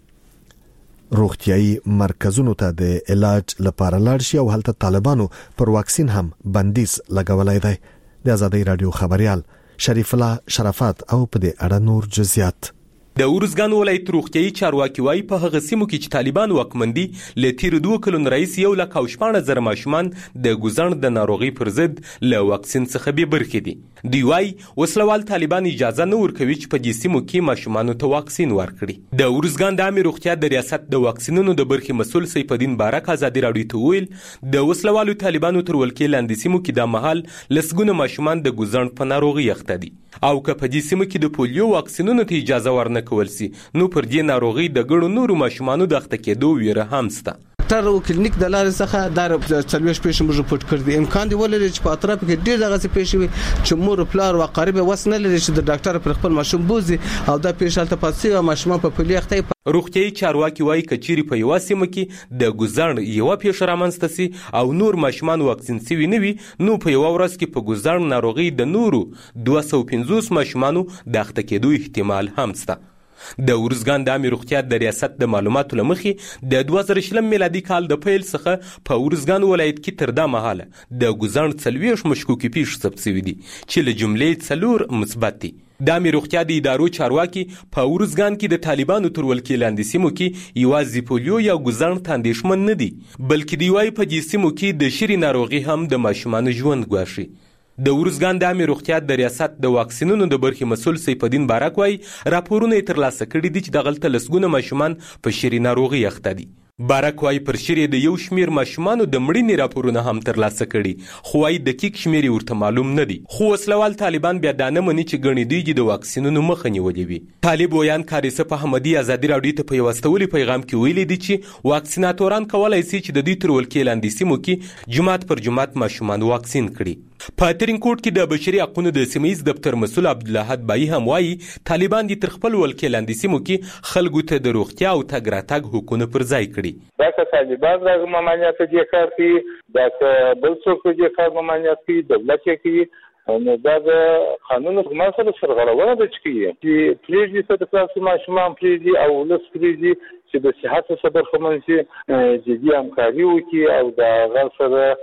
Speaker 4: روغتيایي مرکزونو ته د علاج لپاره لاړ شي او هلته طالبانو پر واکسین هم بندیز لګولای دی. د آزادۍ رادیو خبريال شریف الله شرافت او په دې اړه نور جزئیات.
Speaker 14: د ورزګان ولایت روغتيایي چارواکي وايي په هغه سیمو کې چې طالبان واکمن دي له تیر دوه کلونو رئیس یو لک او شپږ زره ماشومان د ګوزن د ناروغي پر ضد له واکسین څخه به برخې دي. دی وايي وسلوال طالبان اجازه نه ورکوي چې په دې سیمو کې ماشومان ته واکسین ورکړي. د ورزګان د عامه روغتیا د ریاست د واکسینونو د برخې مسول سیف الدین بارک آزادي رادیو ته ویل د وسلوالو طالبانو تر ولکې لاندې سیمو کې د محل لسګونه ماشومان د ګوزن په ناروغي اخته دي او که په دې سیمو کې د پولیو واکسینونو ته اجازه ورنه کول سي نو پر دې ناروغي د ګڼو نورو ماشومانو د اخته کېدو ویره هم شته.
Speaker 5: ډاکټر او کلینیک د لارې څخه د څلويش پیښې موږ پټ کړ دي. امکان دی ولري چې په اطراف کې ډېر دغه پیښې وي چې مور پلار او قریب وسنه لري چې د ډاکټر پر خپل ماشوم بوزي او دا پیښه تل پاتې او ماشوم په پلي اخته.
Speaker 14: روغتيایي چارواکي وايي کچيري په یو سیمه کې د ګوزن یو پیښه رامنځته سي او نور ماشومان واکسین سوي نه وي نو په یو ورځ کې په ګوزن ناروغي د نورو دوه سوه پنځوس ماشومانو د اخته کېدو احتمال هم شته. د ورزګان د عامه روغتیا د ریاست د معلوماتو لمخې د دوه زره شلم میلادي کال د پیل څخه په ورزګان ولایت کې تر دا مهاله د ګوزن څلويش مشکوکي پیښې ثبت شوي دي چې له جملې څلور مثبت دي. د عامه روغتیا د ادارو چارواکي په ورزګان کې د طالبانو تر ولکې لاندې سیمو کې یوازې پولیو یا ګوزن ته اندېښمن نه دي بلکې دی وايي په دې سیمو کې د شری ناروغي هم د ماشومانو ژوند ګواښي. د ورزګان د عامه روغتیا د ریاست د واکسینونو د برخې مسول سیف الدین بارک وايي راپورونه ترلاسه کړي دي چې د غلطه لسګونه ماشومان په شری ناروغي اخته دي. بارک وايي پر شری د یو شمیر ماشومانو د مړینې راپورونه هم ترلاسه کړي خو وايي دقیق شمیر ورته معلوم نه دي. خو وسلوال طالبان بیا دا نه مني چې ګڼې دوی د واکسینونو مخه نیولې وي. طالب ویان کاریسف احمدي آزادي رادیو ته په یو استولي پیغام کې ویلي دي چې واکسیناتوران کولای شي چې د دوی تر ولکې لاندې سیمو کې جماعت پر جماعت ماشومان واکسین کړي. په ترینکوټ کې د بشري حقوقو د سیمایي دفتر مسؤل عبدالله بای هم وايي طالبان د تر خپل ولکې لاندې سیمو کې خلکو ته د روغتیا او تګ راتګ حقوقونه پر ځای کړي.
Speaker 15: دا که طالبان راغ ممانعت دي کار کوي دا که بل څوک دي کار ممانعت کوي دولت یې کوي نو دا د قانون په مسله سرغړونه ده چې پریږدي څه د تاسو ماشومان پریږدي او ولس پریږدي چې د صحت څخه برخمن شي جدي همکاري وکړي او د غیر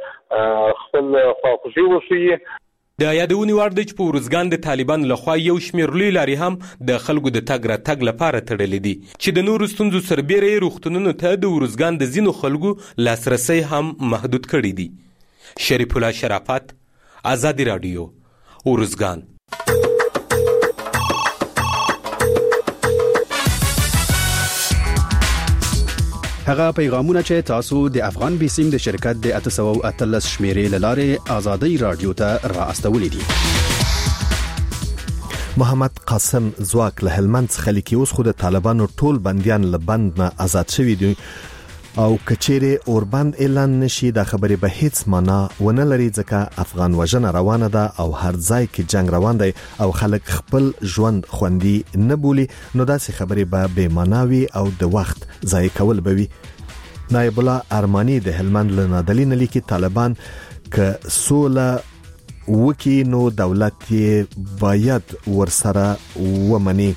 Speaker 15: سره خپل خواخوږي وښيي.
Speaker 14: د یادونې وړ دی چې په ورزګان د طالبانو لخوا یو شمېر لوی لارې هم د خلکو د تګ راتګ لپاره تړلې دي چې د نورو ستونزو سربیره یې روغتونونو ته د ورزګان د ځینو خلکو لاسرسی هم محدود کړي دي. شریف الله شرافت آزادي رادیو ورزګان.
Speaker 16: هغه پیغامونه چې تاسو د افغان بیسیم د شرکت د اته سوه اتلس شمیرې لاره آزادي رادیو ته را استولې دي.
Speaker 4: محمد قاسم زواک له هلمند څخه لیکي اوس خو د طالبانو ټول بنديان له بند نه آزاد شوي دي او کچېره اوربند اعلان نشي د خبرې به هیڅ معنا ونه لري ځکه افغان وژنه روانه ده او هر ځای کې جنگ روان دی او خلک خپل ژوند خوندي نه بولي نو داسې خبرې به بې معنا وي او د وخت ضایع کول به وي. نایب الله ارمانی د هلمند له نادلي نه لیکي طالبان که سوله وکي نو دولت یې باید ورسره ومني.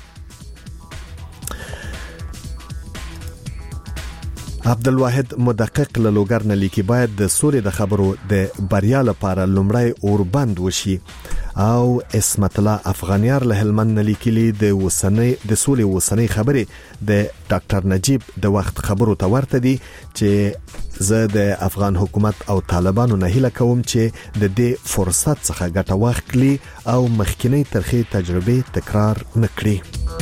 Speaker 4: عبدالواحد مدقق له لوګر نه لیکي باید د سولې د خبرو د بریا لپاره لومړی اوربند وشي. او اسمت الله افغانیار له هلمند نه لیکلي د وسنۍ د سولې وسنۍ خبرې د ډاکټر نجیب د وخت خبرو ته ورته دي چې زه د افغان حکومت او طالبانو نه هیله کوم چې د دې فرصت څخه ګټه واخلي او مخکینی ترخی تجربه تکرار نکړي.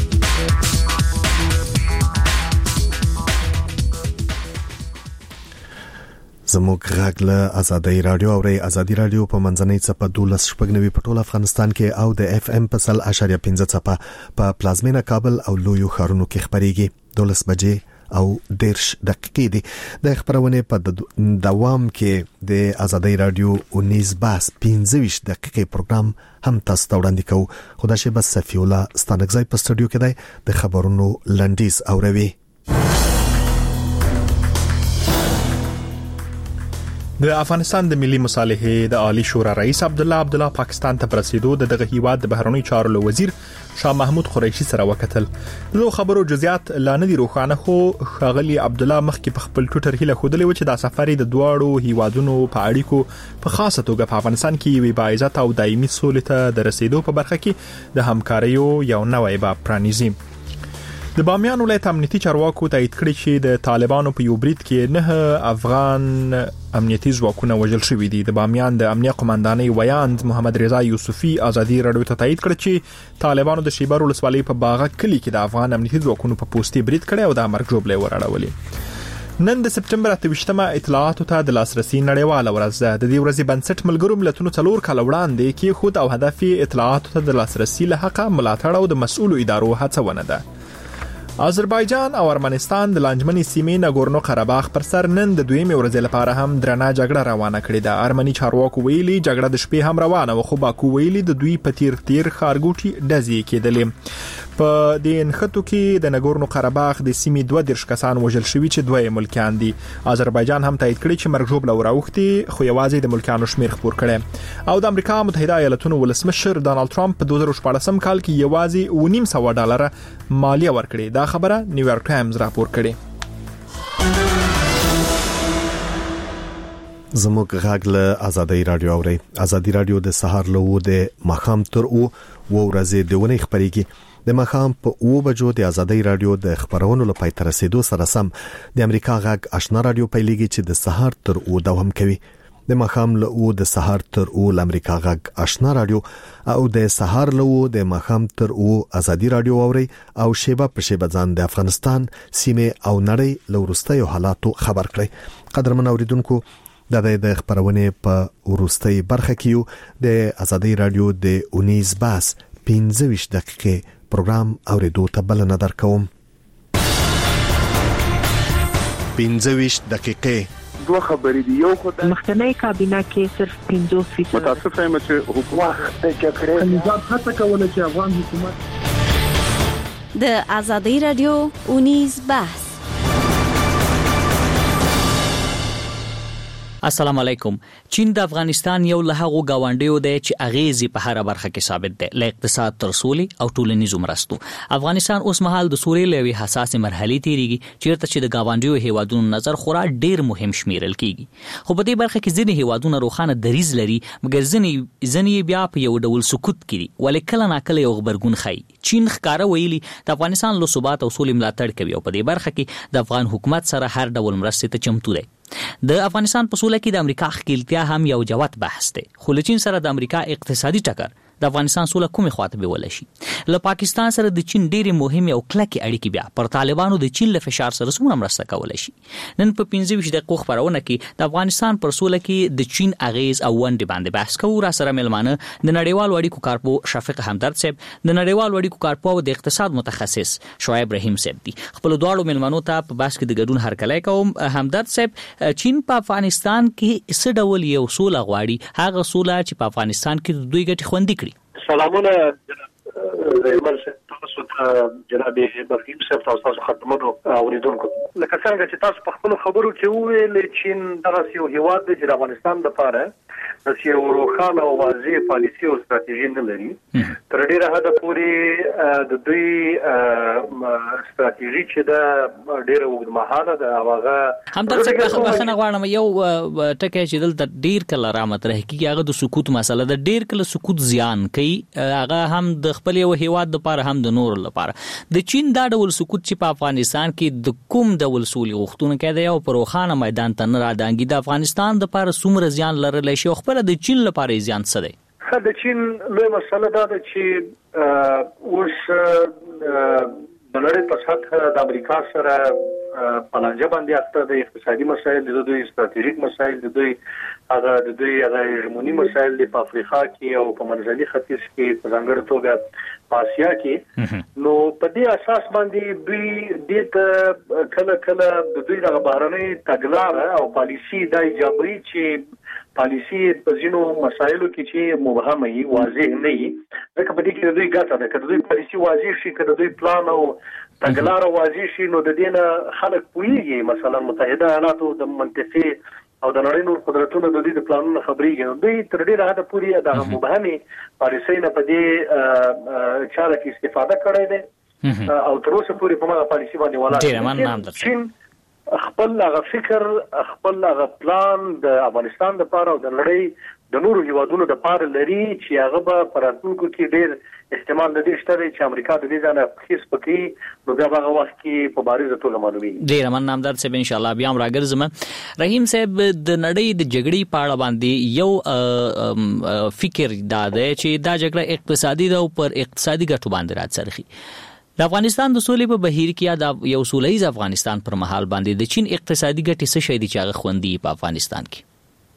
Speaker 4: زموږ غږ له آزادۍ رادیو او ری آزادۍ رادیو په منځنۍ چپه دولس شپږ نوي په ټول افغانستان کې او د اف ام په سل اشاریه پنځه چپه په پلازمینه کابل او لویو ښارونو کې خبريږي. دولس بجې او دیرش دقیقې دي. د خبرونه په دوام کې د آزادۍ رادیو انیس باس پنځه ویشت دقیقې پروګرام هم تاسو ته وړاندې کوو. خدای شي بس صفیولا ستانګزای په سټوډیو کې دی د خبرونو لنډیز اوروي.
Speaker 1: د افغانستان د ملي مصالحې د عالی شورا رئیس عبدالله عبدالله پاکستان ته پرسیدو د دغه هیواد د بهرنی چارو له وزیر شاه محمود قریشي سره وکتل. نو خبرو جزئیات لا نه دي روښانه خو خاغلی عبدالله مخکې په خپل ټوئیټر هله خودلې و چې دا سفر د دواړو هیوادونو په اړیکو په خاصه توګه په افغانستان کې یو باعزت او دایمي سولې ته د رسیدو په برخه کې د همکاریو یو نوې باب پرانیزي. د بامیان ولایت امنیتي چارواکو تایید کړی چې د طالبانو په یو برید کې نه افغان امنیتي ځواکونه وژل شوي دي. د بامیان د امنیه قومندانۍ ویاند محمد رضا یوسفي آزادي رادیو ته تایید کړ چې طالبانو د شیبر ولسوالۍ په باغه کلی کې د افغان امنیتي ځواکونو په پوستي برید کړی او د مرګ جوړې وراړولې. نن د سپټمبر اته ویشتمه اطلاعاتو ته د لاسرسي نړیواله ورځ ده. د دې ورځې بنسټ ملګرو ملتونو څلور کال وړاندې کې خود او هدف اطلاعاتو ته د لاسرسي له حق ملاتړ او د مسؤلو ادارو هڅونه ده. آذربایجان او ارمنستان د لانجمنې سیمې ناګورنو قرهباغ پر سر نن د دویمې ورځې لپاره هم درنه جګړه روانه کړې ده. ارمني چارواکو ویلي جګړه د شپې هم روانه و خو باکو ویلي د دوی په تیر تیر خارګوټي ډزې کېدلې. په دې نښتو کې د ناګورنو قرهباغ د سیمې دوه دیرش کسان وژل شوي چې دوه ملکیان دي. آذربایجان هم تایید کړی چې مرګ ژوبله وراوښتي خو یوازې د ملکیانو شمیر خبر کړي. او د امریکا متحده ایالاتونو ولسمشر ډانلډ ټرمپ په دوه زره شپاړسم کال کې یوازې اوه نیم سوه ډالر مالیه ورکړي. دا خبره نیویارک ټایمز راپور کړي.
Speaker 4: زموږ غږ له آزادۍ رادیو اوري. آزادۍ رادیو د سهار له و د مخام تر او ورځې د ونې خبريږي. د مخام په او بجو د آزادۍ رادیو د خبرونو لپاره تر رسیدو سره سم د امریکا غږ آشنا رادیو پیلېږي چې د سهار تر او دوام کوي. د مخام له او د سهار تر او امریکا غږ آشنا رادیو او د سهار له او د مخام تر او آزادۍ رادیو اوري او شیبه په شیبه ځان د افغانستان سیمه او نړۍ لورستیو حالاتو خبر کړي. قدرمن اوریدونکو د د خبرونه په ورستۍ برخه کې د آزادۍ رادیو د انیس باس پنځه ویشت دقیقې پروګرام اوریدو ته بلنه درکوم. پنځه ویشت دقیقې
Speaker 17: دوه خبرې دي. یو خو د
Speaker 18: مخکنی کابینه کې صرف پنځوس فیصد
Speaker 17: متاسف یم چې حکومت د جګړې نظام هڅه کوله چې افغان حکومت
Speaker 19: د آزادۍ رادیو انیس باس.
Speaker 20: السلام علیکم. چین د افغانستان یو له هغو گاونډیو دی چې اغیزي په هر برخه کې ثابت دی، له اقتصاد تر سولې او ټولنیزو مرستو. افغانستان اوس مهال د سولې لوي حساسه مرحله تیریږي چیرته چې د گاونډیو هیوادونو نظر خورا ډیر مهم شمیرل کیږي. خو په دې برخه کې ځینې هیوادونه روخانه دریز لري مګر ځینې ځینې بیا په یو ډول سکوت کړي ولې کله ناکله یو خبرګون خي. چین ښکارا ویلي د افغانستان له ثبات او سولې ملاتړ کوي او په دې برخه کې د افغان حکومت سره هر ډول مرستې ته چمتو دی. د افغانستان په سوله کې د امریکا ښکیلتیا هم یو جوت بحث دی. خو له چین سره د امریکا اقتصادي ټکر د افغانستان سوله کومه خواته به ولشي. له پاکستان سره د چین ډېری مهمه او کلکې اړیکې بیا پر طالبانو د چین له فشار سره څومره مرسته کولای شي. نن په پنځه ویشت دقیقو خبرونه کې د افغانستان پر سوله کې د چین اغیز او ونډه باندې بحث کوو. را سره ملمانه د نړیوال اړیکو کارپو شفیق همدرد صاحب، د نړیوال اړیکو کارپو او د اقتصاد متخصص شعیب رحیم صاحب دي. خپل دواړو ملمنو ته په بحث کې د ګډون هرکلی کوم. همدرد صاحب، چین په افغانستان کې څه ډول یو سوله غواړي، هغه سوله چې په افغانستان کې د دوی ګټې خوندي کړي؟
Speaker 21: سلامونه زمر تاسو ته جناب ابراهیم صاحب، تاسو خدمتو اوریدونکو. لکه څنګه چې تاسو په خپل خبرو کې وویل، چین دغه یو هیواد دی چې د افغانستان لپاره د یو روښانه او واضح پالیسي او ستراتیژي نه لري. تر ډیره حده پورې د دوی ستراتیژي چې دا ډیره اوږدمهاله ده. هغه
Speaker 20: همدرد صاحب بخښنه غواړم، یو ټکی چې دلته ډیر کله را مطرح کیږي هغه د سکوت مسله ده. ډیر کله سکوت زیان کوي، هغه هم د خپل یو هیواد لپاره هم د نور لپاره. د چین دا ډول سکوت چې په افغانستان کې د کوم ډول سولې غوښتنه کوي او په روښانه میدان ته نه راځي، د افغانستان لپاره څومره زیان لرلی شي او خپل د چین لپاره زیان څه دی؟
Speaker 21: خو د چین لوی مسله دا ده چې اوس د نړۍ په سطح د امریکا سره په لانجه باندې اخته د اقتصادي مسایل، د دوی ستراتیژیک مسایل، د دوی هغه د دوی هغه هژمونی مسایل په افریقا کې او په منځني ختیځ کې په ځانګړې توګه په اسیا کې. نو په دې اساس باندې دوی د کله کله د دوی د بهرنۍ تګلارې او پالیسي د ایجابري چې پالیسي په ځینو مسایلو کې چې مبهمه وي، واضح نه وي، ځکه په دې کې د دوی ګټه ده. که د دوی پالیسي واضح شي، که د دوی پلان او تګلاره واضح شي، نو د دې نه خلک پوهیږي. مثلا متحده ایالاتو د منطقې او د نړۍ نور قدرتونو د دوی د پلانونو خبرېږي. نو دوی تر ډېره حده پورې د مبهمې پالیسۍ نه په دې چاره کې استفاده کړې ده او تر اوسه پورې په هغه پالیسي باندې ولاړ دي. خپل هغه فکر، خپل هغه پلان د افغانستان لپاره او د نړۍ د نورو هیوادونو لپاره لري چې هغه به په راتلونکو کې ډېر احتمال د دې شته چې امریکا د دې ځای نه خیس پکې، نو بیا هغه وخت کې په بارزه توګه معلومیږي.
Speaker 20: ډېر مننه همدرد صاحب، ان شاء الله بیا هم راګرځم. رحیم صاحب، د نړۍ د جګړې په اړه باندې یو فکر دا دی چې دا جګړه اقتصادي ده او پر اقتصادي ګټو باندې راڅرخي. د افغانستان د سولې په بهیر کې یا د یو سولهییز افغانستان پر مهال باندې د چین اقتصادي ګټې څه شي دي چې هغه خوندي په افغانستان کې؟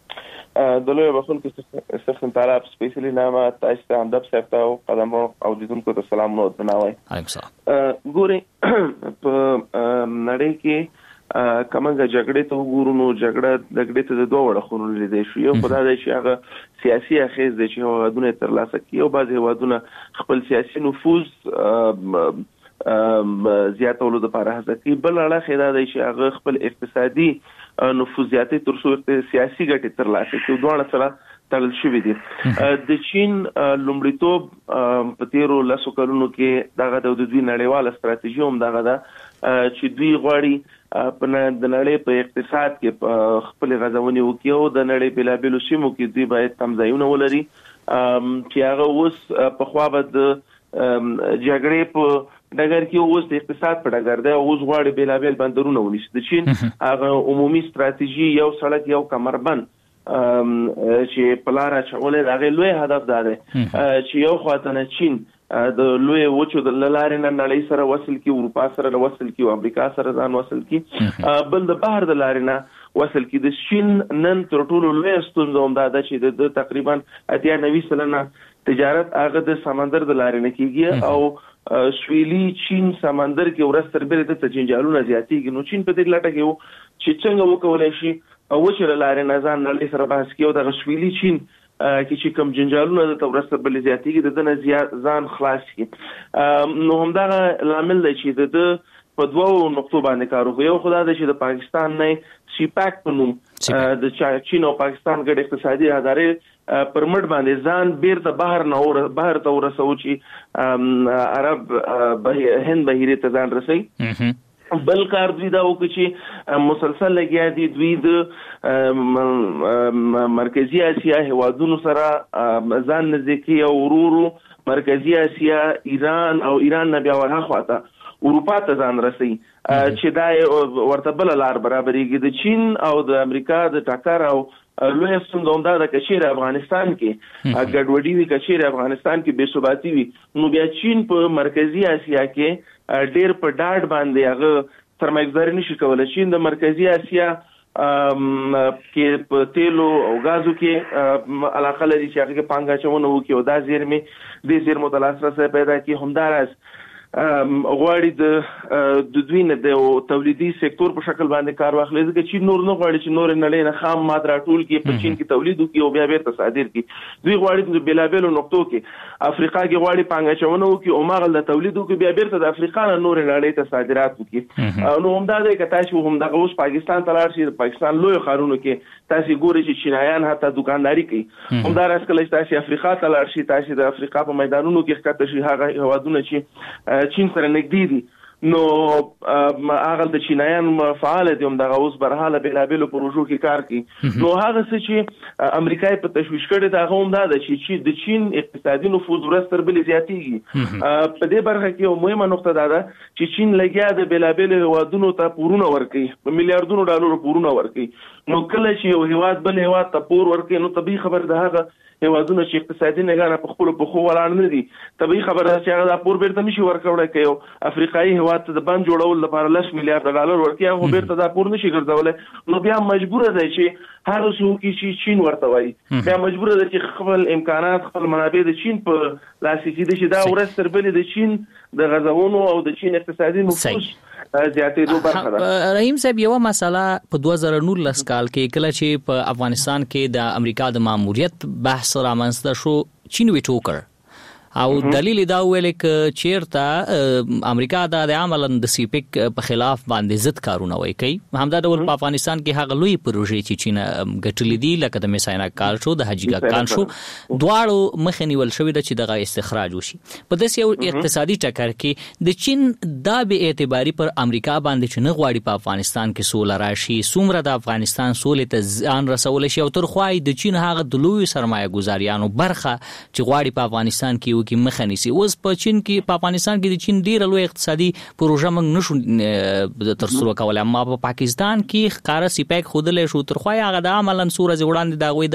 Speaker 6: د لوی بخونکو استخدام طلب سپیشلی نامه تاسو ته همدرد صاحب ته او قدمو او لیدونکو ته سلام نو درناوی.
Speaker 20: علیکم السلام.
Speaker 6: ګوري په نړۍ کې کومه جګړه ته وګورو، نو جګړه د جګړې ته د دوه وړخونو لیدل شي. یو خدای دی چې هغه سیاسي اخیز دی چې هغه تر لاسه کوي، او بعض هیوادونه خپل سیاسي نفوذ زیاتولو لپاره هڅه کوي. بل اړخ دا دی چې هغه خپل اقتصادي نفوذ زیاتې تر څو سیاسي ګټې تر لاسه کوي. دوه سره تړل شوی دي. د چین لومړیتوب په تیرو لسو کلونو کې دغه د دوی نړیواله ستراتیژي هم دغه ده چې دوی غواړي په د نړۍ په اقتصاد کې خپل غځونې وکړي او د نړۍ بېلابېلو سیمو کې دوی باید تمځایونه ولري چې هغه اوس په خوا به د جګړې په ډګر کې اوس د اقتصاد په ډګر دی، اوس غواړي بېلابېل بندرونه ونیسي. د چین هغه عمومي ستراتیژي یو سړک یو کمربند چې په لاره اچولې د هغې لوی هدف دا دی چې یو خواته نه چین د لوی وچو د لارې نه نړۍ سره وصل کی، اروپا سره وصل کی او امریکا سره ځان وصل کی، بل د بهر د لارې نه وصل کی. د چین نن تر ټولو لوی ستونزه هم دا ده چې د تقریبا اتیا نوي سلنه تجارت هغه د سمندر د لارې نه کیږي او سویلي چین سمندر کې ورځ تر بلې د جنجالونه زیاتېږي. نو چین په دې لټه کې و چې څنګه وکولای شي او چې لارې نه ځان نړۍ سره بحث کوي او د سویلي چین کې چې کوم جنجالونه د ورځ تر بلې زیاتېږي د دنه زیات ځان خلاص کړي. نو همدغه لامل دی چې د په دوو نقطو باندې کار وکړي. یو خدا دی چې د پاکستان نه سیپاک په نوم د چین او پاکستان ګډ اقتصادي ادارې پر مټ باندې ځان بیرته بهر نه اور بهر ته ورسو چې عرب هند بهیره ته ځان رسي. بل کار دوی دا وکړي چې مسلسل لګیا دي دوی د مرکزی اسیا هیوادونو سره ځان نزدیکی او ورورو مرکزی اسیا ایران او ایران نه بیا ورها خواته اروپا ته ځان رسي چې دا ورته بل لار برابرېږي. د چین او د امریکا د ټکر او لوی ستونزه هم دا ده چې چیرې افغانستان کې ګډوډي وي، چې چیرې افغانستان کې بې ثباتي وي، نو بیا چین په مرکزی اسیا کې ډېر په ډاډ باندې هغه سرمایه‌ګذاري نشي کولی. چین د مرکزی اسیا کې په تیلو او غازو کې علاقه لري چې هغه پانګه اچونه وکړي او دا زیرمې د زیرمو د لاسرسي پیدا کړي. همداراز غواړي د د دوی نه د تولیدي سکتور په شکل باندې کار واخلي، ځکه چې نور نه غواړي چې نور نړۍ نه خام ماده راټول کړي په چین کې تولید وکړي او بیا بیرته صادر کړي. دوی غواړي د بلابلو نقطو کې افریقا کې غواړي پانګه اچونه وکړي او ماغل د تولید وکړي بیا بیرته د افریقا نه نور نړۍ ته صادرات وکړي. نو همدا د کتاش هم د اوس پاکستان ته لاړ شي، پاکستان لوی ښارونو کې تاسو ګورئ چې چینایان حتی دکانداري کوي. همدا راس کله چې تاسو افریقا ته لاړ شي، تاسو د افریقا په میدانونو کې ښکته شي، هغه هوادونه چې چین سره نږدې دي، نو هغه د چینایان فعال دي، هم دغه اوس برحاله بلابلو پروژو کې کار کوي. نو هغه څه چې امریکای په تشویش کړي دا هم دا ده چې د چین اقتصادي نفوذ ورځ تر بلې زیاتېږي. په دې برخه کې یو مهمه نقطه دا ده چې چین لګیا د بلابلو هیوادونو ته پورونه ورکوي، په میلیارډونو ډالرو پورونه ورکوي. نو کله چې یو هیواد بل هیواد ته پور ورکوي، نو طبیعي خبر ده هغه هیوادونه چې اقتصادي نگاه په خپل په خو ولاړ نه دي، طبيعي خبره ده چې هغه د پور بیرته نشي ورکوړای. کوي افریقایي هیواد ته د بند جوړول لپاره لس میلیارډ ډالر ورکړي، هغه بیرته د پور نشي ګرځولای، نو بیا مجبور دی چې هر څه کې چې چین ورته وایي، بیا مجبور دی چې خپل امکانات خپل منابع د چین په لاس کې دي چې دا ورځ تر بلې د چین د غزاونو او د چین اقتصادي نفوذ زیاتې دوه برخه ده.
Speaker 20: رحیم صاحب، یو مسله په دوه زره نولس کال کې کله چې په افغانستان کې د امریکا د ماموریت بحث رامنځته شو، چین ویټو کړ او دلیل دا ویل ک چیرته امریکا د عملاً د سیپیک په خلاف باندې ضد کارونه وای کوي. همدا ډول په افغانستان کې هغه لوی پروژې چې چین ګټلې دي لکه د میساینا کال شو، د حجیګا کال شو، دواړو مخ نیول شوې د چې دغه استخراج وشي. په داسې یو اقتصادي ټکر کې د چین دا به اعتباري پر امریکا باندې چې نه غواړي په افغانستان کې سوله راشي، څومره د افغانستان سولې ته ځان رسول شي، او تر خوای د چین هغه د لوی سرمایه ګزاریانو برخه چې غواړي په افغانستان کې کې مخه نیسي. اوس په چین کې په افغانستان کې د چین ډیره لوی اقتصادي پروژه موږ نشو ترسره کولای، اما په پاکستان کې ښکارا سیپیک خودلې شو، تر خو هغه د عملاً سورج وړاندې دا غوي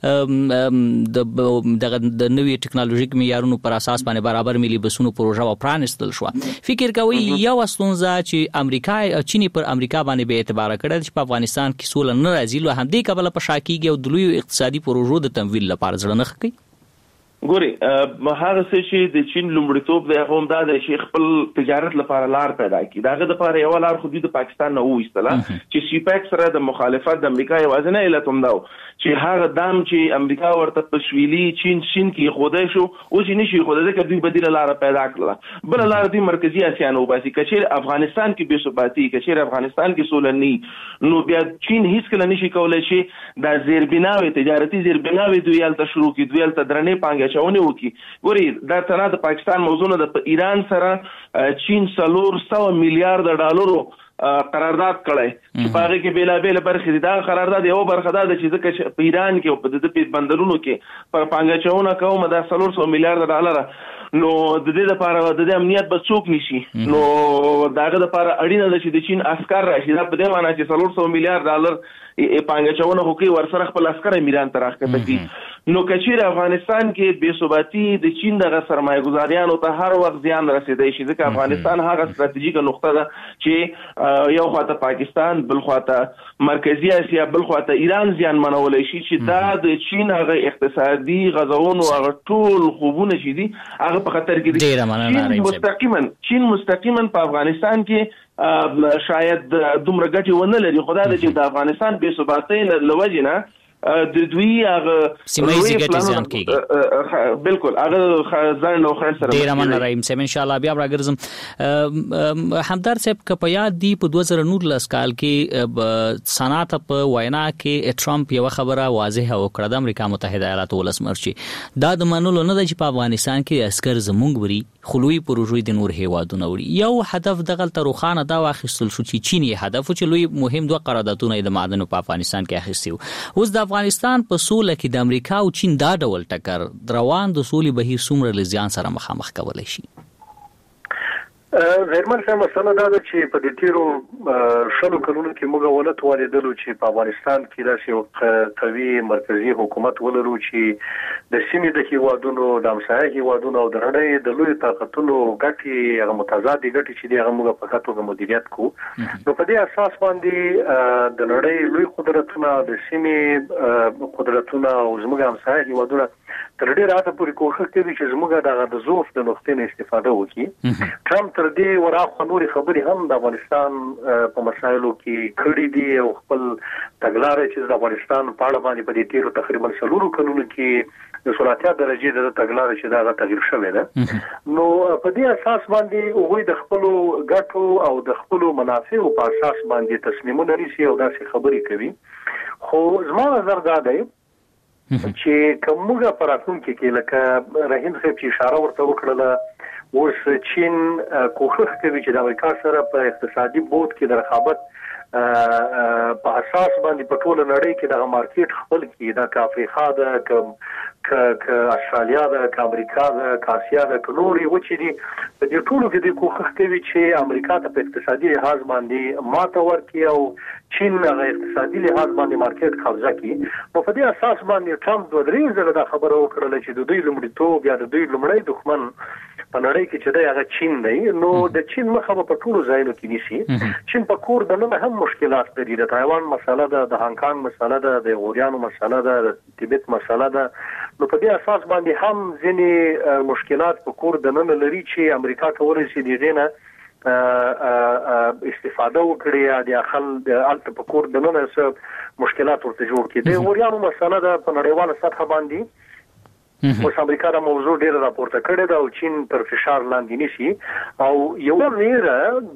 Speaker 20: د د نوې ټکنالوژیک معیارونو پر اساس باندې برابر ملي بسونو پروژه و پرانستل شو. فکر کوي یو ستونزه چې امریکا چینی پر امریکا باندې به اعتبار کړل چې په افغانستان کې سول نه راځي، له همدې کبل په شاکیږي او د لوی اقتصادي پروژو د تمویل لپاره ځړنه کوي.
Speaker 6: ګوري هغه څه چې د چین لومړیتوب دی هغه هم دا دی چې خپل تجارت لپاره لار پیدا کړي. داغه د لپاره یو لار خو د پاکستان نه وېستله چې سیپیک سره د مخالفت د امریکا یوازینی علت هم دا چې هغه دام چې امریکا ورته پښویلي چین چین کې خوده شو او چې نشي خوده ځکه دوی بدیل لار پیدا کړله. بل لار د مرکزی اسیا نه وباسي، کچیر افغانستان کې بې ثباتی، کچیر افغانستان کې سوله نه، نو بیا چین هیڅ کله نشي کولای شي د زیربناوي تجارتي زیربناوي دوی الته شروع کړي، دوی الته درنې پانګه چونه وکي. ګوري دا تنه د پاکستان موضوع نه د ایران سره چین سلور سو میلیارډ ډالرو قرارداد کړی چې په هغه کې بیلابېل برخې دي. دا قرارداد یو برخه ده چې ځکه په ایران کې او په د دې بندرونو کې پر پانګه چونه کوم دا سلور سو میلیارډ ډالر، نو د دې لپاره د دې امنیت به څوک نشي، نو داغه لپاره اړینه ده چې د چین عسكر راشي. دا په دې معنی چې سلور سو میلیارډ ډالر پانګه چونه خو کې ورسره خپل عسكر ایران ته راخته دي. نو کچیر افغانستان کې بې ثباتی د چین دغه سرمایه ګزاریانو ته هر وخت زیان رسیدای شي، ځکه افغانستان هغه ستراتیژیکه نقطه ده چې یو خواته پاکستان، بل خواته مرکزی اسیا، بل خواته ایران زیان منولای شي چې دا د چین هغه اقتصادي غزاونو هغه ټول خوبونه چې دي هغه په خطر کې دي. مستقیما چین مستقیما په افغانستان کې شاید دومره ګټي ونه لري، خو دا چې د افغانستان بې ثباتۍ لوجې نه د دوی هغه
Speaker 20: سیمایي ګټې ځان کېږي.
Speaker 6: بالکل هغه ځان نو خیر سره
Speaker 20: ډیر مننه رایم سم ان شاء الله بیا راګرځم. همدار صاحب ک په یاد دی په دوه زره نولس کال کې صنعت په وینا کې ټرمپ یو خبره واضحه وکړه د امریکا متحده ایالاتو ولسمشر چې دا د منلو نه د چې په افغانستان کې عسكر زمونږ وري خلوی پروژې د نور هیوادونو وړي. یو هدف دغه تروخانه دا واخیستل شو چې چین یې هدف چې لوی مهم دوه قراردادونه د معدنو په افغانستان کې اخیستي. اوس د افغانستان په سوله کې د امریکا او چین دا ډول ټکر روان د سولې بهیر څومره لزیان سره مخامخ کولای شي؟
Speaker 21: غیرمن څه مسله دا ده چې په دې تیرو شلو کلونو کې موږ ولت والیدلو چې په افغانستان کې داسې قوي مرکزی حکومت ولرو چې د سیمې د هیوادونو د همسایه هیوادونو او د نړۍ د لوی طاقتونو ګټې هغه متضادې ګټې چې دغه موږ په کتو مدیریت کوو نو په دې اساس باندې د نړۍ لوی قدرتونه د سیمې قدرتونه او زموږ همسایه هیوادونه تر ډیره حده پورې کوښښ کوي چې زموږ دغه د ضعف د نقطې نه استفاده وکړي ټرمپ تر دې وراخه نوري خبري هم د افغانستان په مسایلو کې کړې دي او خپل تګلارې چې د افغانستان په اړه باندې په دې تیرو تقریبا څلورو کلونو کې د سولاتیا درجه د تګلارې چې دا تغیر شوې ده نو په دې اساس باندې هغه د خپل ګټو او د خپل منافعو په اساس باندې تصمیمونه نیسي او داسې خبري کوي خو زما نظر دا دی چې کومه پراتونکو کې لکه رحیم صاحب چې اشاره ورته وکړه اوس چین کوښښ کوي چې د امریکا سره په اقتصادي بود کې د رقابت په اساس باندې په ټوله نړۍ کې د مارکیټ خپل کې د افریقا د ک ک استرالیا د امریکا د آسیا د نوري وچې دي په دې ټولو کې د کوښښ کوي چې امریکا ته په اقتصادي لحاظ باندې ماته ورکړي او چین هغه اقتصادي لحاظ باندې مارکیټ قبضه کړي نو په دې اساس باندې ټرمپ دوه درې ځله دا خبره وکړه چې د دوی لومړیتوب یا د دوی لومړی دښمن په نړۍ کې چې دا هغه چین دی نو د چین مخه په ټولو ځایونو کې نیسي چین په کور دننه هم مشکلات لري د تایوان مسله ده د هانګ کانګ مسله ده د غوریانو مسله ده د تبت مسله ده نو په دې اساس باندې هم ځینې مشکلات په کور دننه لري چې امریکا کولای شي دغه نه استفاده وکړي یا د خپل د الټ په کور دننه څه مشکلات ورته جوړ کړي د غوریانو مسله ده په نړیواله سطح باندې اوس امریکا د موضوع ډیر راپورته کړی دا او چین پر فشار لاندې نشي او یو ویره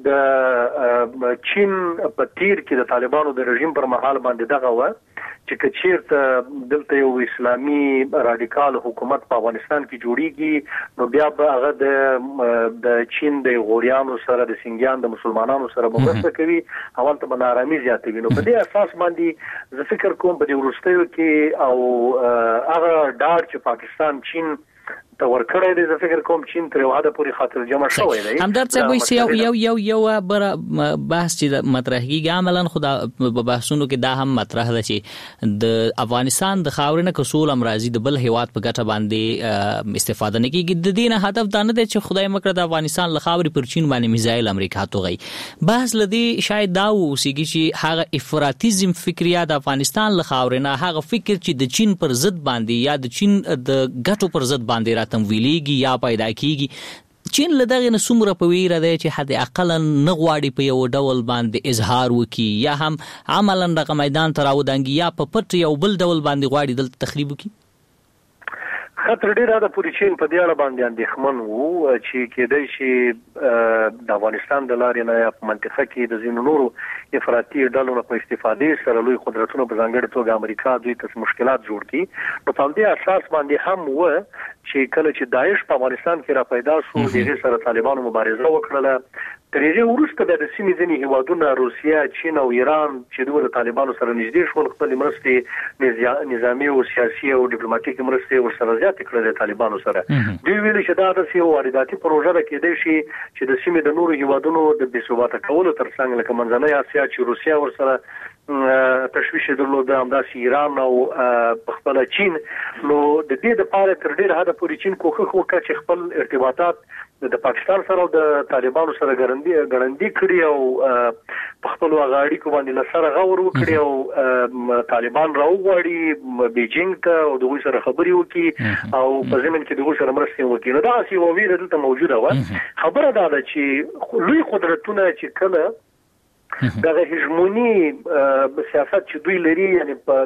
Speaker 21: د چین په تیر کې د طالبانو د رژیم پر مهال باندې دغه و چې کچیرته دلته یو اسلامي رادیکال حکومت په افغانستان کې جوړیږي نو بیا به هغه د د چین د غوریانو سره د سنگیان د مسلمانانو سره مرسته کوي اول ته ناراضي زیاتوي نو په دې اساس باندې زه فکر کوم په دې ورستیو کې او هغه ډار چې پاکستان چین ته ورکړی دی زه فکر کوم چین تر واده پورې خاطر جمع شوی دی
Speaker 20: همدرد صاحب یو یو یو یو بر بحث چې مطرح کیږي عملاً خدا په بحثونو کې دا هم مطرح ده چې د افغانستان د خاورې نه کسول امراضي د بل هیواد په ګټه باندې استفاده نه کیږي د دې نه هدف دا نه دی چې خدای مکړه د افغانستان له خاورې پر چین باندې میزایل امریکا توغي بحث لدی شاید دا وسیږي چې هغه افراطیزم فکریه د افغانستان له خاورې نه هغه فکر چې د چین پر ضد باندې یا د چین د ګټو پر ضد باندې تمویلیږي یا پیدا کیږي چین له دغه نه څومره په ویره دی چې حد اقل نه غواړي په یو ډول باندې اظهار وکړي یا هم عملاً دغه میدان ته راودانګي یا په پټ یو بل ډول باندې غواړي دلته تخریب وکړي
Speaker 21: خطر ډیر ده پورې چین په دې اړه باندې اندېښمن وو چې کېدای شي د افغانستان د لارې نه په منطقه کې د ځینو نورو افراطي ډلو په استفادې سره لوی قدرتونو په ځانګړي توګه امریکا دوی ته مشکلات جوړ کړي نو په دې اساس باندې هم و چې کله چې داعش په افغانستان کې را پیدا شو د سره طالبانو مبارزه وکړه تر دې وروسته د سیمې ځینې هیوادونو روسیا چین او ایران چې دوی د طالبانو سره نږدې شول خپل مرستې نظامی او سیاسي او ډیپلوماټیک مرستې ورسره زیات کړل د طالبانو سره دوی ویل چې دا د سیاسي وارداتي پروژه ده کې د شي چې د سیمې د نورو هیوادونو د بیثباته کولو ترڅنګ لکه منځنۍ اسیا چې روسیا ورسره تشویش درلود همداسې ایران او خپل چین نو د دې لپاره تر ډیره حد پورې چین کوښښ وکړ چې خپل ارتباطات د پاکستان سره او د طالبانو سره ګړندې ګړندې کړی او په خپل غاړي کو باندې لسره غور وکړي او طالبان راوغړي بیجینګ ته او دغه سره خبري وکړي او په ځمن کې دغه سره مرسته وکړي نو دا سی او ویره دلته موجوده و خبره دا ده چې لوی قدرتونه چې کله دغه هجمونی سیاست چې دوی لري یعنی په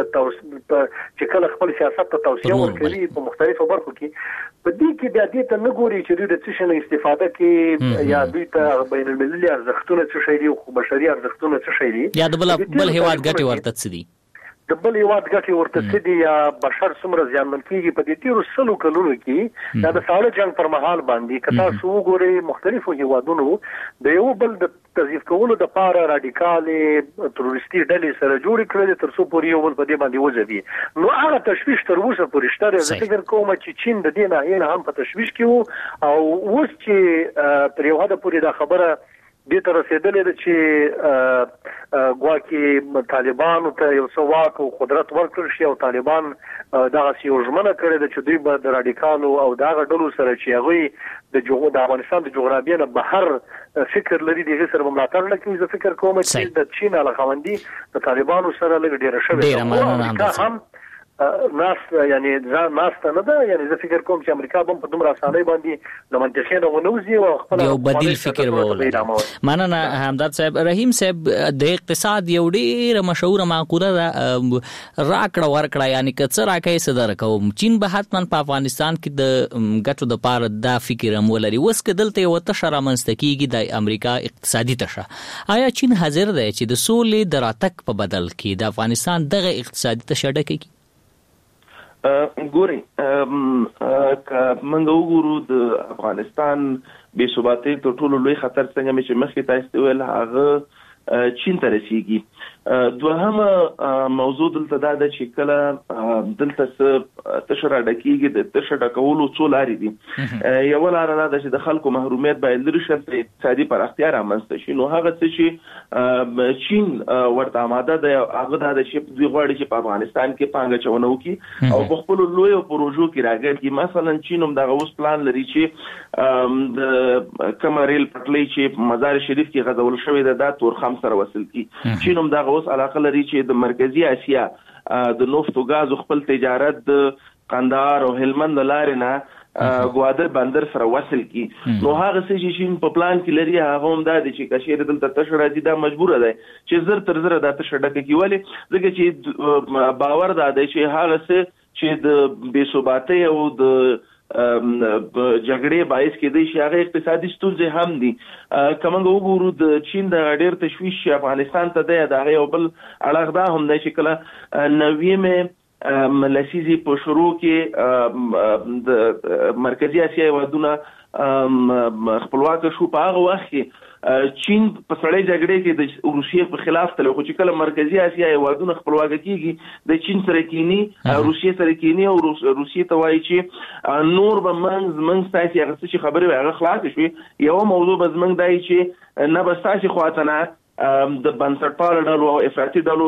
Speaker 21: چې کله خپل سیاست ته توسعه ورکوي په مختلفو برخو کې په دې کې بیا دې ته نه ګوري چې دوی د څه شي استفاده کوي یا دوی ته بین المللي ارزښتونه څه شي دي او بشري ارزښتونه څه شي دي
Speaker 20: یا د بل بل هیواد ګټي ورته څه دي
Speaker 21: د بل یواد غټي ورته سدي یا بشر سمره ځانمن کیږي په دې تیرو سلو کلونو کې دا د ساړه جنگ پر مهال باندې کتا سو ګوري مختلفو هیوادونو د یو بل د تضعیف کولو د پاره رادیکالي تروریستي ډلې سره جوړ کړل تر څو پورې یو بل په دې باندې وځي نو هغه تشویش تر اوسه پورې شته زه فکر کوم چې چین د دې نه هم په تشویش کې وو او اوس چې تر یو حد پورې دا خبره دې تر رسیدلې ده چې ګواکې طالبان ته یو څو واک او قدرت ورکړل شي او طالبان دغه یو ژمنه کړې ده چې دوی به د رادیکالو او دغه ډلو سره چې هغه د جغو د افغانستان د جغرافیې نه بهر فکر لري دغه سره ملاتړ لکه زه فکر کوم چې د چین علاقمندي د طالبانو سره لږ ډیره شوې
Speaker 20: ډیره مننه هم
Speaker 21: ناس یعنی ناس ته نه ده یعنی زه فکر کوم چې امریکا هم په دومره اسانۍ باندې د منطقې نه ونوځي او خپل
Speaker 20: یو بدیل فکر وولري. مننه همدارد صاحب. رحیم صاحب د اقتصاد یو ډیره مشهور مقوله ده راکړه ورکړه یعنی کڅ راکې صدر کوم چین به حتما په افغانستان کې د ګټو د پاره دا فکر هم ولري. وس کدلته یو تشره منستکیږي د امریکا اقتصادي تشه آیا چین حاضر ده چې د سولې دراتک په بدل کې د افغانستان دغه اقتصادي تشه ډکه کی؟
Speaker 6: ګوري ک منګو ګورو د افغانستان بې ثباتۍ ته ټولو لوی خطر څنګه مې چې مخکې تاسو ویل هغه چین ته رسیږي. دوهمه موضوع دلته دا ده چې کله دلته څه تشره ډکیږي د تشره ډکولو څو لارې دي. یو لار دا ده چې د خلکو محرومیت باید لري شي اقتصادي پراختیا رامنځته شي نو هغه څه چې چین ورته آماده ده هغه دا ده چې دوی غواړي چې په افغانستان کې پانګه چونه وکړي او په خپل لوی پروژو کې راګرځي. مثلا چین هم دغه اوس پلان لري چې د کمرل پټلۍ چې مزار شریف کې غځول شوی ده دا تورخم سره وصل کی. چین هم دغه اوس علاقه لري چې د مرکزی اسیا د نفت او غاز خپل تجارت د قندهار او هلمند لارې نه ګوادر بندر سره وصل کی. نو هغه څه چې شین په پلان کې لري هغه هم دا دي چې کشیر دلته تشر راځي دا مجبور دی چې زر تر زر دا تشر ډکه کیولې ځکه چې باور دا دی چې هغه څه چې د بې ثباتۍ او د جګړې باعث کېدای شي هغه اقتصادي ستونزې هم دي. کومنګ وګورو د چین د ډېر تشویش افغانستان ته دی دا یو بل اړخ دا هم دی چې کله نوې لسیزي په شروع کې د مرکزی اسیا هیوادونه خپلواک شو په هغه وخت کې چین په سړې جګړې کې د روسیې په خلاف تل خو چې کله مرکزی اسیا هیوادونه خپلواک کیږي د چین سره کینی روسیې سره کینی او روسیې ته وایي چې نور به منځ منځ تاسو هغه څه خبره هغه خلاص شي. یو موضوع به زمنګ دی چې نه به تاسو خواتنه د بنسټپال ډلو او افراطي ډلو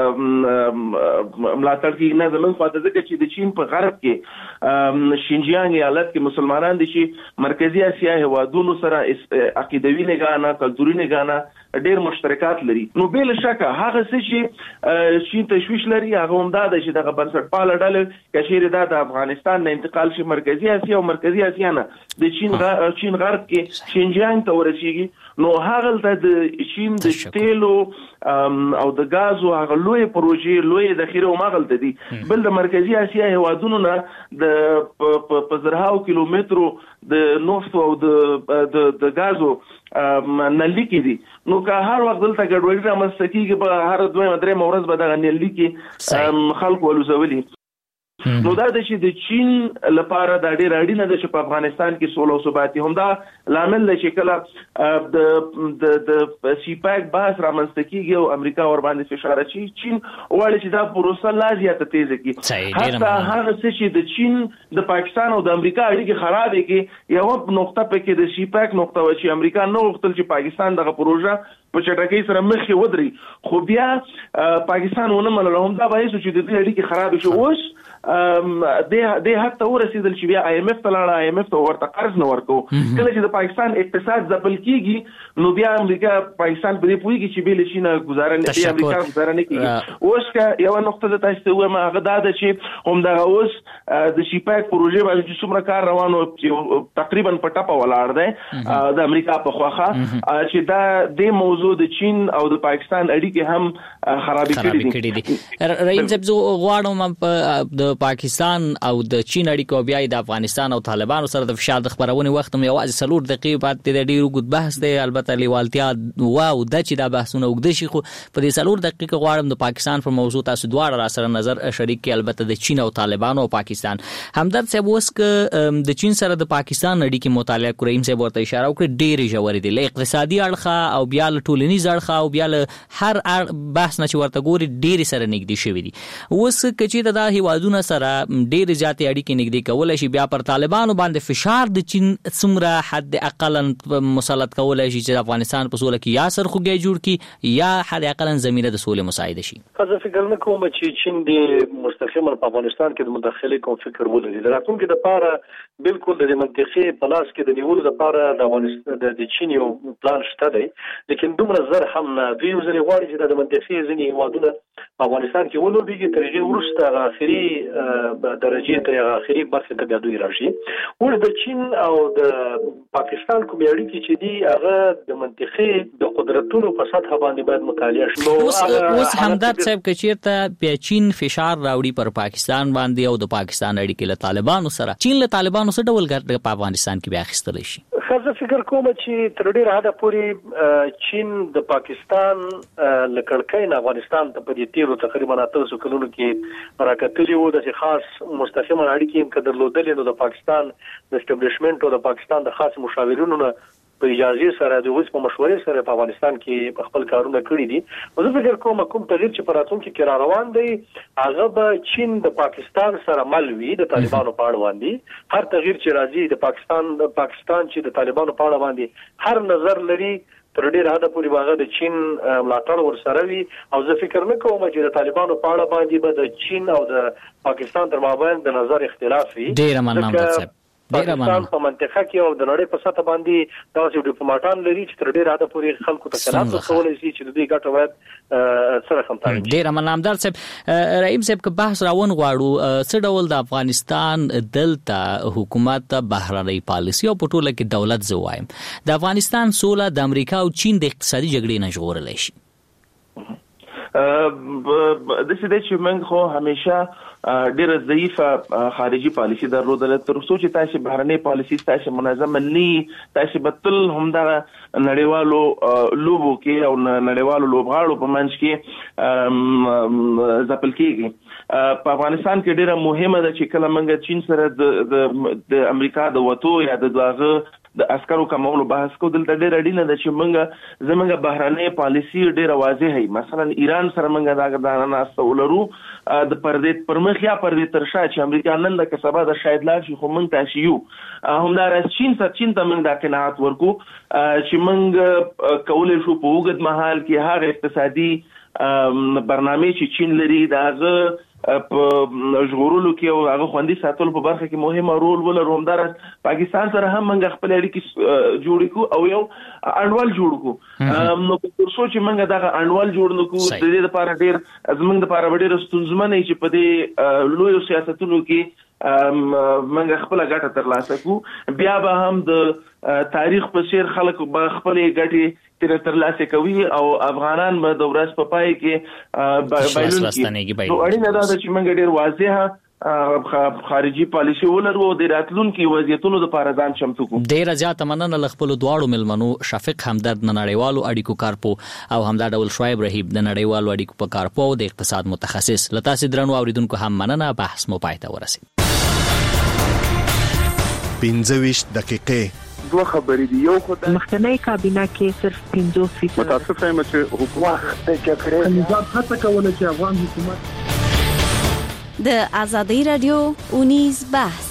Speaker 6: ملاتړ کې نه زمون خاطر ځکه چې د چین په غرب کې شینجیانګ ایالت کې مسلمانان دي چې مرکزی اسیا هیوادونو سره عقیدوي لګانه کلتوري لګانه ډېر مشترکات لري. نو بل شکه هغه څه چې چین تشویش لري هغه هم دا ده چې د بنسټپال ډلې کشیر دا د افغانستان نه انتقال شي مرکزی اسیا او مرکزی اسیا نه د چین چین غرب کې شینجیانګ ته ورسیږي. نو هغه د چین د تیلو او د غازو هغه لوی پروژې لوی ذخیره او مغلطه دي. بل د مرکزی اسیا هیوادونو نه د په زرهاو کیلومترو د نفت او د د غازو نلي کې دي. نو که هر وخت دلته ګډوډي رامنځته کیږي په هر دوه درې مورز به د نلي کې خلکو ولوزولي. نو دا د چې د چین لپاره د ډېر اړینه ده چې په افغانستان کې سوله او ثبات هم دا لامل دی چې کله د د د سی پیک بحث رامنځته کیږي او امریکا ور باندې فشار اچي چین وایي چې دا پروسه لا زیاته تیزه کی. حتی هغه څه چې د چین د پاکستان او د امریکا اړیکې خراب کړي یو نقطه پکې د سی پیک نقطه و چې امریکا نو وختل چې پاکستان دغه پروژه په چټکۍ سره مخې ودري خو بیا پاکستان ونه منله هم دا وایي چې د دې اړیکې خراب شي. اوس د د حتی ورسېدل چې بیا آی ایم اف ته لاړه آی ایم اف ته ورته قرض نه ورکو. کله چې د پاکستان اقتصاد ځپل کیږي نو بیا امریکا پاکستان په دې پوهیږي چې بل شي نه گزاره نه بیا امریکا گزاره نه کوي. اوس که یو نقطه د تاسو وایم هغه دا ده چې هم دا اوس د شي پیک پروژې باندې چې څومره کار روانو تقریبا په ټاپه ولاړ دی د امریکا په خواخه چې دا د موضوع هغه د چین او د پاکستان اړیکې هم خرابې کړې
Speaker 20: دي. رئیس صاحب زه غواړم په د پاکستان او د چین اړیکو بیا د افغانستان او طالبانو سره د فشار د خبرونې وخت هم یوازې څلور دقیقې بعد د ډیرو ګډ بحث دی. البته لیوالتیا واو د چې دا بحثونه وګد شي، خو په دې څلور دقیقې غواړم د پاکستان په موضوع تاسو دواړه را سره نظر شریک کړئ. البته د چین او طالبانو او پاکستان همدرد صاحب اوس ک د چین سره د پاکستان اړیکې مطالعه کړئ، هم صاحب ورته اشاره وکړه ډېرې ژورې دي، له اقتصادي اړخه او بیا له ټولنیز اړخه او بیا له هر بحث نه چې ورته ګوري ډېرې سره نږدې شوي دي. اوس که چېرته دا هیوادونه سره ډېرې زیاتې اړیکې نږدې کولی شي، بیا پر طالبانو باندې فشار د چین څومره حد اقلا مسلط کولی شي چې د افغانستان په سوله کې یا سرخوږی جوړ کړي یا حد اقلا زمینه د سولې مساعده شي؟
Speaker 21: زه فکر نه کوم چې چین د مستقیما په افغانستان کې د مداخلې کوم فکر ولري. د راتلونکي لپاره بالکل د منطقې په لاس کې د نیولو لپاره د افغانستان د چین یو پلان شته دی، لیکن دومره زر هم نه. دوی ځنې غواړي چې د منطقې ځینې هیوادونه په افغانستان کې ولوبېږي، تر هغې وروسته اخري درجې ته اخري برخې ته بیا دوی راشي. اوس د چین او د پاکستان کومې اړیکې چې دي هغه د منطقې د قدرتونو په سطحه باندې باید مطالعه شي.
Speaker 20: اوس همدرد صاحب که چېرته بیا چین فشار راوړي پر پاکستان باندې او د پاکستان اړیکې له طالبانو سره، چین له طالبانو څه ډول ګټه په افغانستان کې بیا اخیستلی شي؟
Speaker 21: زه فکر کوم چې تر ډېره حده پورې چین د پاکستان له کړکۍ نه افغانستان ته په دې تېرو تقریبا اتلسو کلونو کې راکتلي وو. داسې خاص مستقیمه اړیکې هم که درلودلې نو د پاکستان د اسټبلیشمنټ او د پاکستان د خاص مشاورینو نه په اجازه سره د اوس په مشورې سره په افغانستان کې خپل کارونه کړی دي. زه فکر کوم کوم تغییر چې په راتلونکي کې را روان دی هغه به چین د پاکستان سره مل وي د طالبانو په اړه باندې. هر تغییر چې راځي د پاکستان د پاکستان چې د طالبانو په اړه باندې هر نظر لري تر ډېره حده پورې هغه د چین ملاتړ ورسره وي. او زه فکر نه کوم چې د طالبانو په اړه باندې به د چین او د پاکستان تر مابین د نظر اختلاف وي.
Speaker 20: ډېره مننه صاحب.
Speaker 21: پاکستان په منطقه کې او د نړۍ په سطح باندې داسې ډیپلوماټان لري چې تر ډېره حده پورې خلکو ته کلام ورکولی شي چې د دوی ګټه باید سره همتاوي.
Speaker 20: ډېره مننه همدرد صاحب. رحیم صاحب که بحث راون غواړو څه ډول د افغانستان دلته حکومت بهرنۍ پالیسي او په ټوله کې دولت زه وایم د افغانستان سوله د امریکا او چین د اقتصادي جګړې نه ژغورلی شي؟
Speaker 6: داسې دی چې موږ خو همیشه ډېره ضعیفه خارجي پالیسي درلودله. تر څو چې تاسې بهرنۍ پالیسي تاسې منظمه نه وي، تاسې به تل همدغه نړیوالو لوبو کې او نړیوالو لوبغاړو په منځ کې ځپل کېږي. په افغانستان کې ډېره مهمه ده چې کله موږ چین سره د امریکا د وتو یا د هغه د عسکرو کمولو بحث کو، دلته ډېره اړینه ده چې موږ زموږ بهرنۍ پالیسي ډېره واضح وي. مثلا ایران سره موږ دا ګردانه ناسته ولرو د پردې پر مخ یا پردې تر شا چې امریکا نن لکه سبا د شاید لاړ شي، خو موږ تاسې یو همداراز چین سره چین ته موږ دا قناعت ورکو چې موږ کولی شو په اوږد مهال کې هغه اقتصادي برنامې چې چین لري د هغه په ژغورلو کې او هغه خوندي ساتلو په برخه کې مهمه رول ولرو. همداراز پاکستان سره هم موږ خپل اړیکې جوړې کړو او یو انډول جوړ کړو. نو تر څو چې موږ دغه انډول جوړ نه کړو د دې لپاره ډېر زموږ لپاره ډېر ستونزمن چې په دې لویو سیاستونو کې موږ خپل ګټه ترلاسه کړو. بیا به هم د تاریخ په څیر خلک به خپلې ګټې تر ترلاسه کوي او افغانان به د ورځ په پای کې بایلونکي. نو اړینه ده چې موږ ډېر واضحه خارجي پالیسي ولرو د راتلونکي وضعیتونو لپاره ځان چمتو کړو.
Speaker 20: ډېره زیاته مننه له خپلو دواړو مېلمنو شفیق همدرد د نړیوالو اړیکو کارپو او همدا ډول شعیب رحیب د نړیوالو اړیکو په کارپو او د اقتصاد متخصص. له تاسې درنو اوریدونکو هم مننه. بحث مو پای ته ورسید.
Speaker 4: پنځه ویشت دقیقې
Speaker 17: دوه خبرې دي. یو خدای
Speaker 18: مخکنی کابینه کې صرف پنځوس فیصد
Speaker 17: متاسف یم چې حکومت د جګړې نظام هڅه کوله چې افغان حکومت
Speaker 19: د آزادۍ رادیو اونیز بحث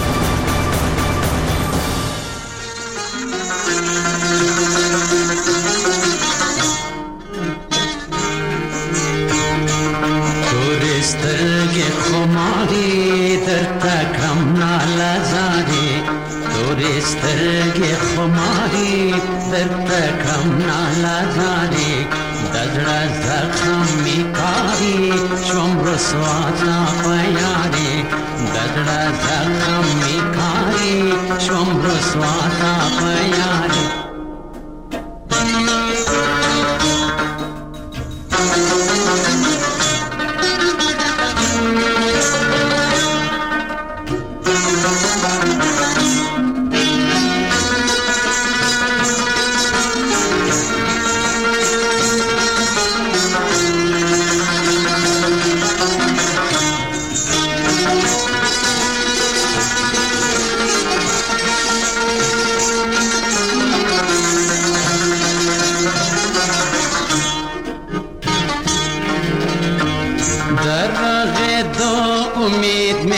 Speaker 2: تورسترګې خماري درته کم نالزاري تورسترګې خماري درته کم نالزاري دزړه زخم می کاری شوم رسوا تا پیاري دزړه زخم می کاری شوم رسوا تا پیاري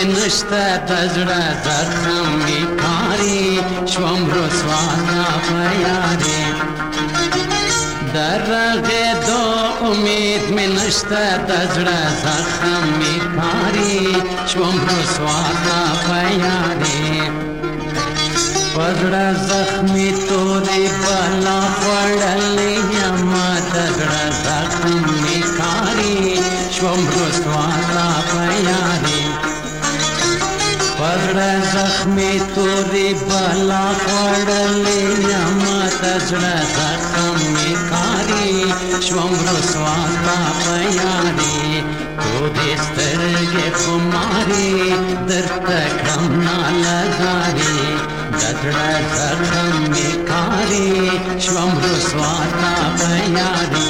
Speaker 2: نشته د زړه زخم می کاری شوم رسوا په یاري درغه دو امید می نشته د زړه زخم می کاری شوم رسوا په یاري پزړه زخمی تورې بلا وړلې یما دغړه زخم می کاری شوم رسوا په یاري پزړه زخمی تورې بلا وړلې یما دغړه زخم می کاری شوم رسوا په یاري تو دې سترګې خماري درته کم نالداري دزړه زخم می کاری شوم رسوا په یاري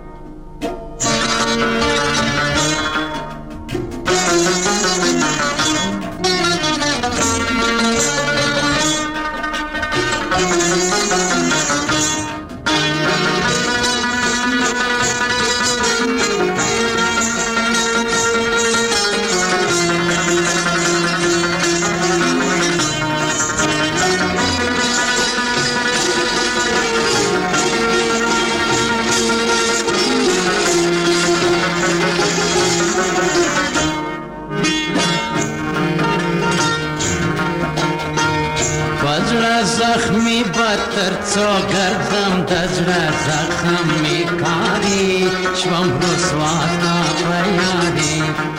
Speaker 2: زخمی بتر څو ګرځم د زړه زخم می کاری شوم رسوا په یاري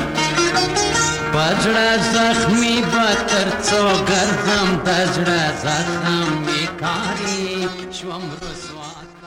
Speaker 2: پزړه زخمی بتر څو ګرځم د زړه زخم می کاری شوم رسوا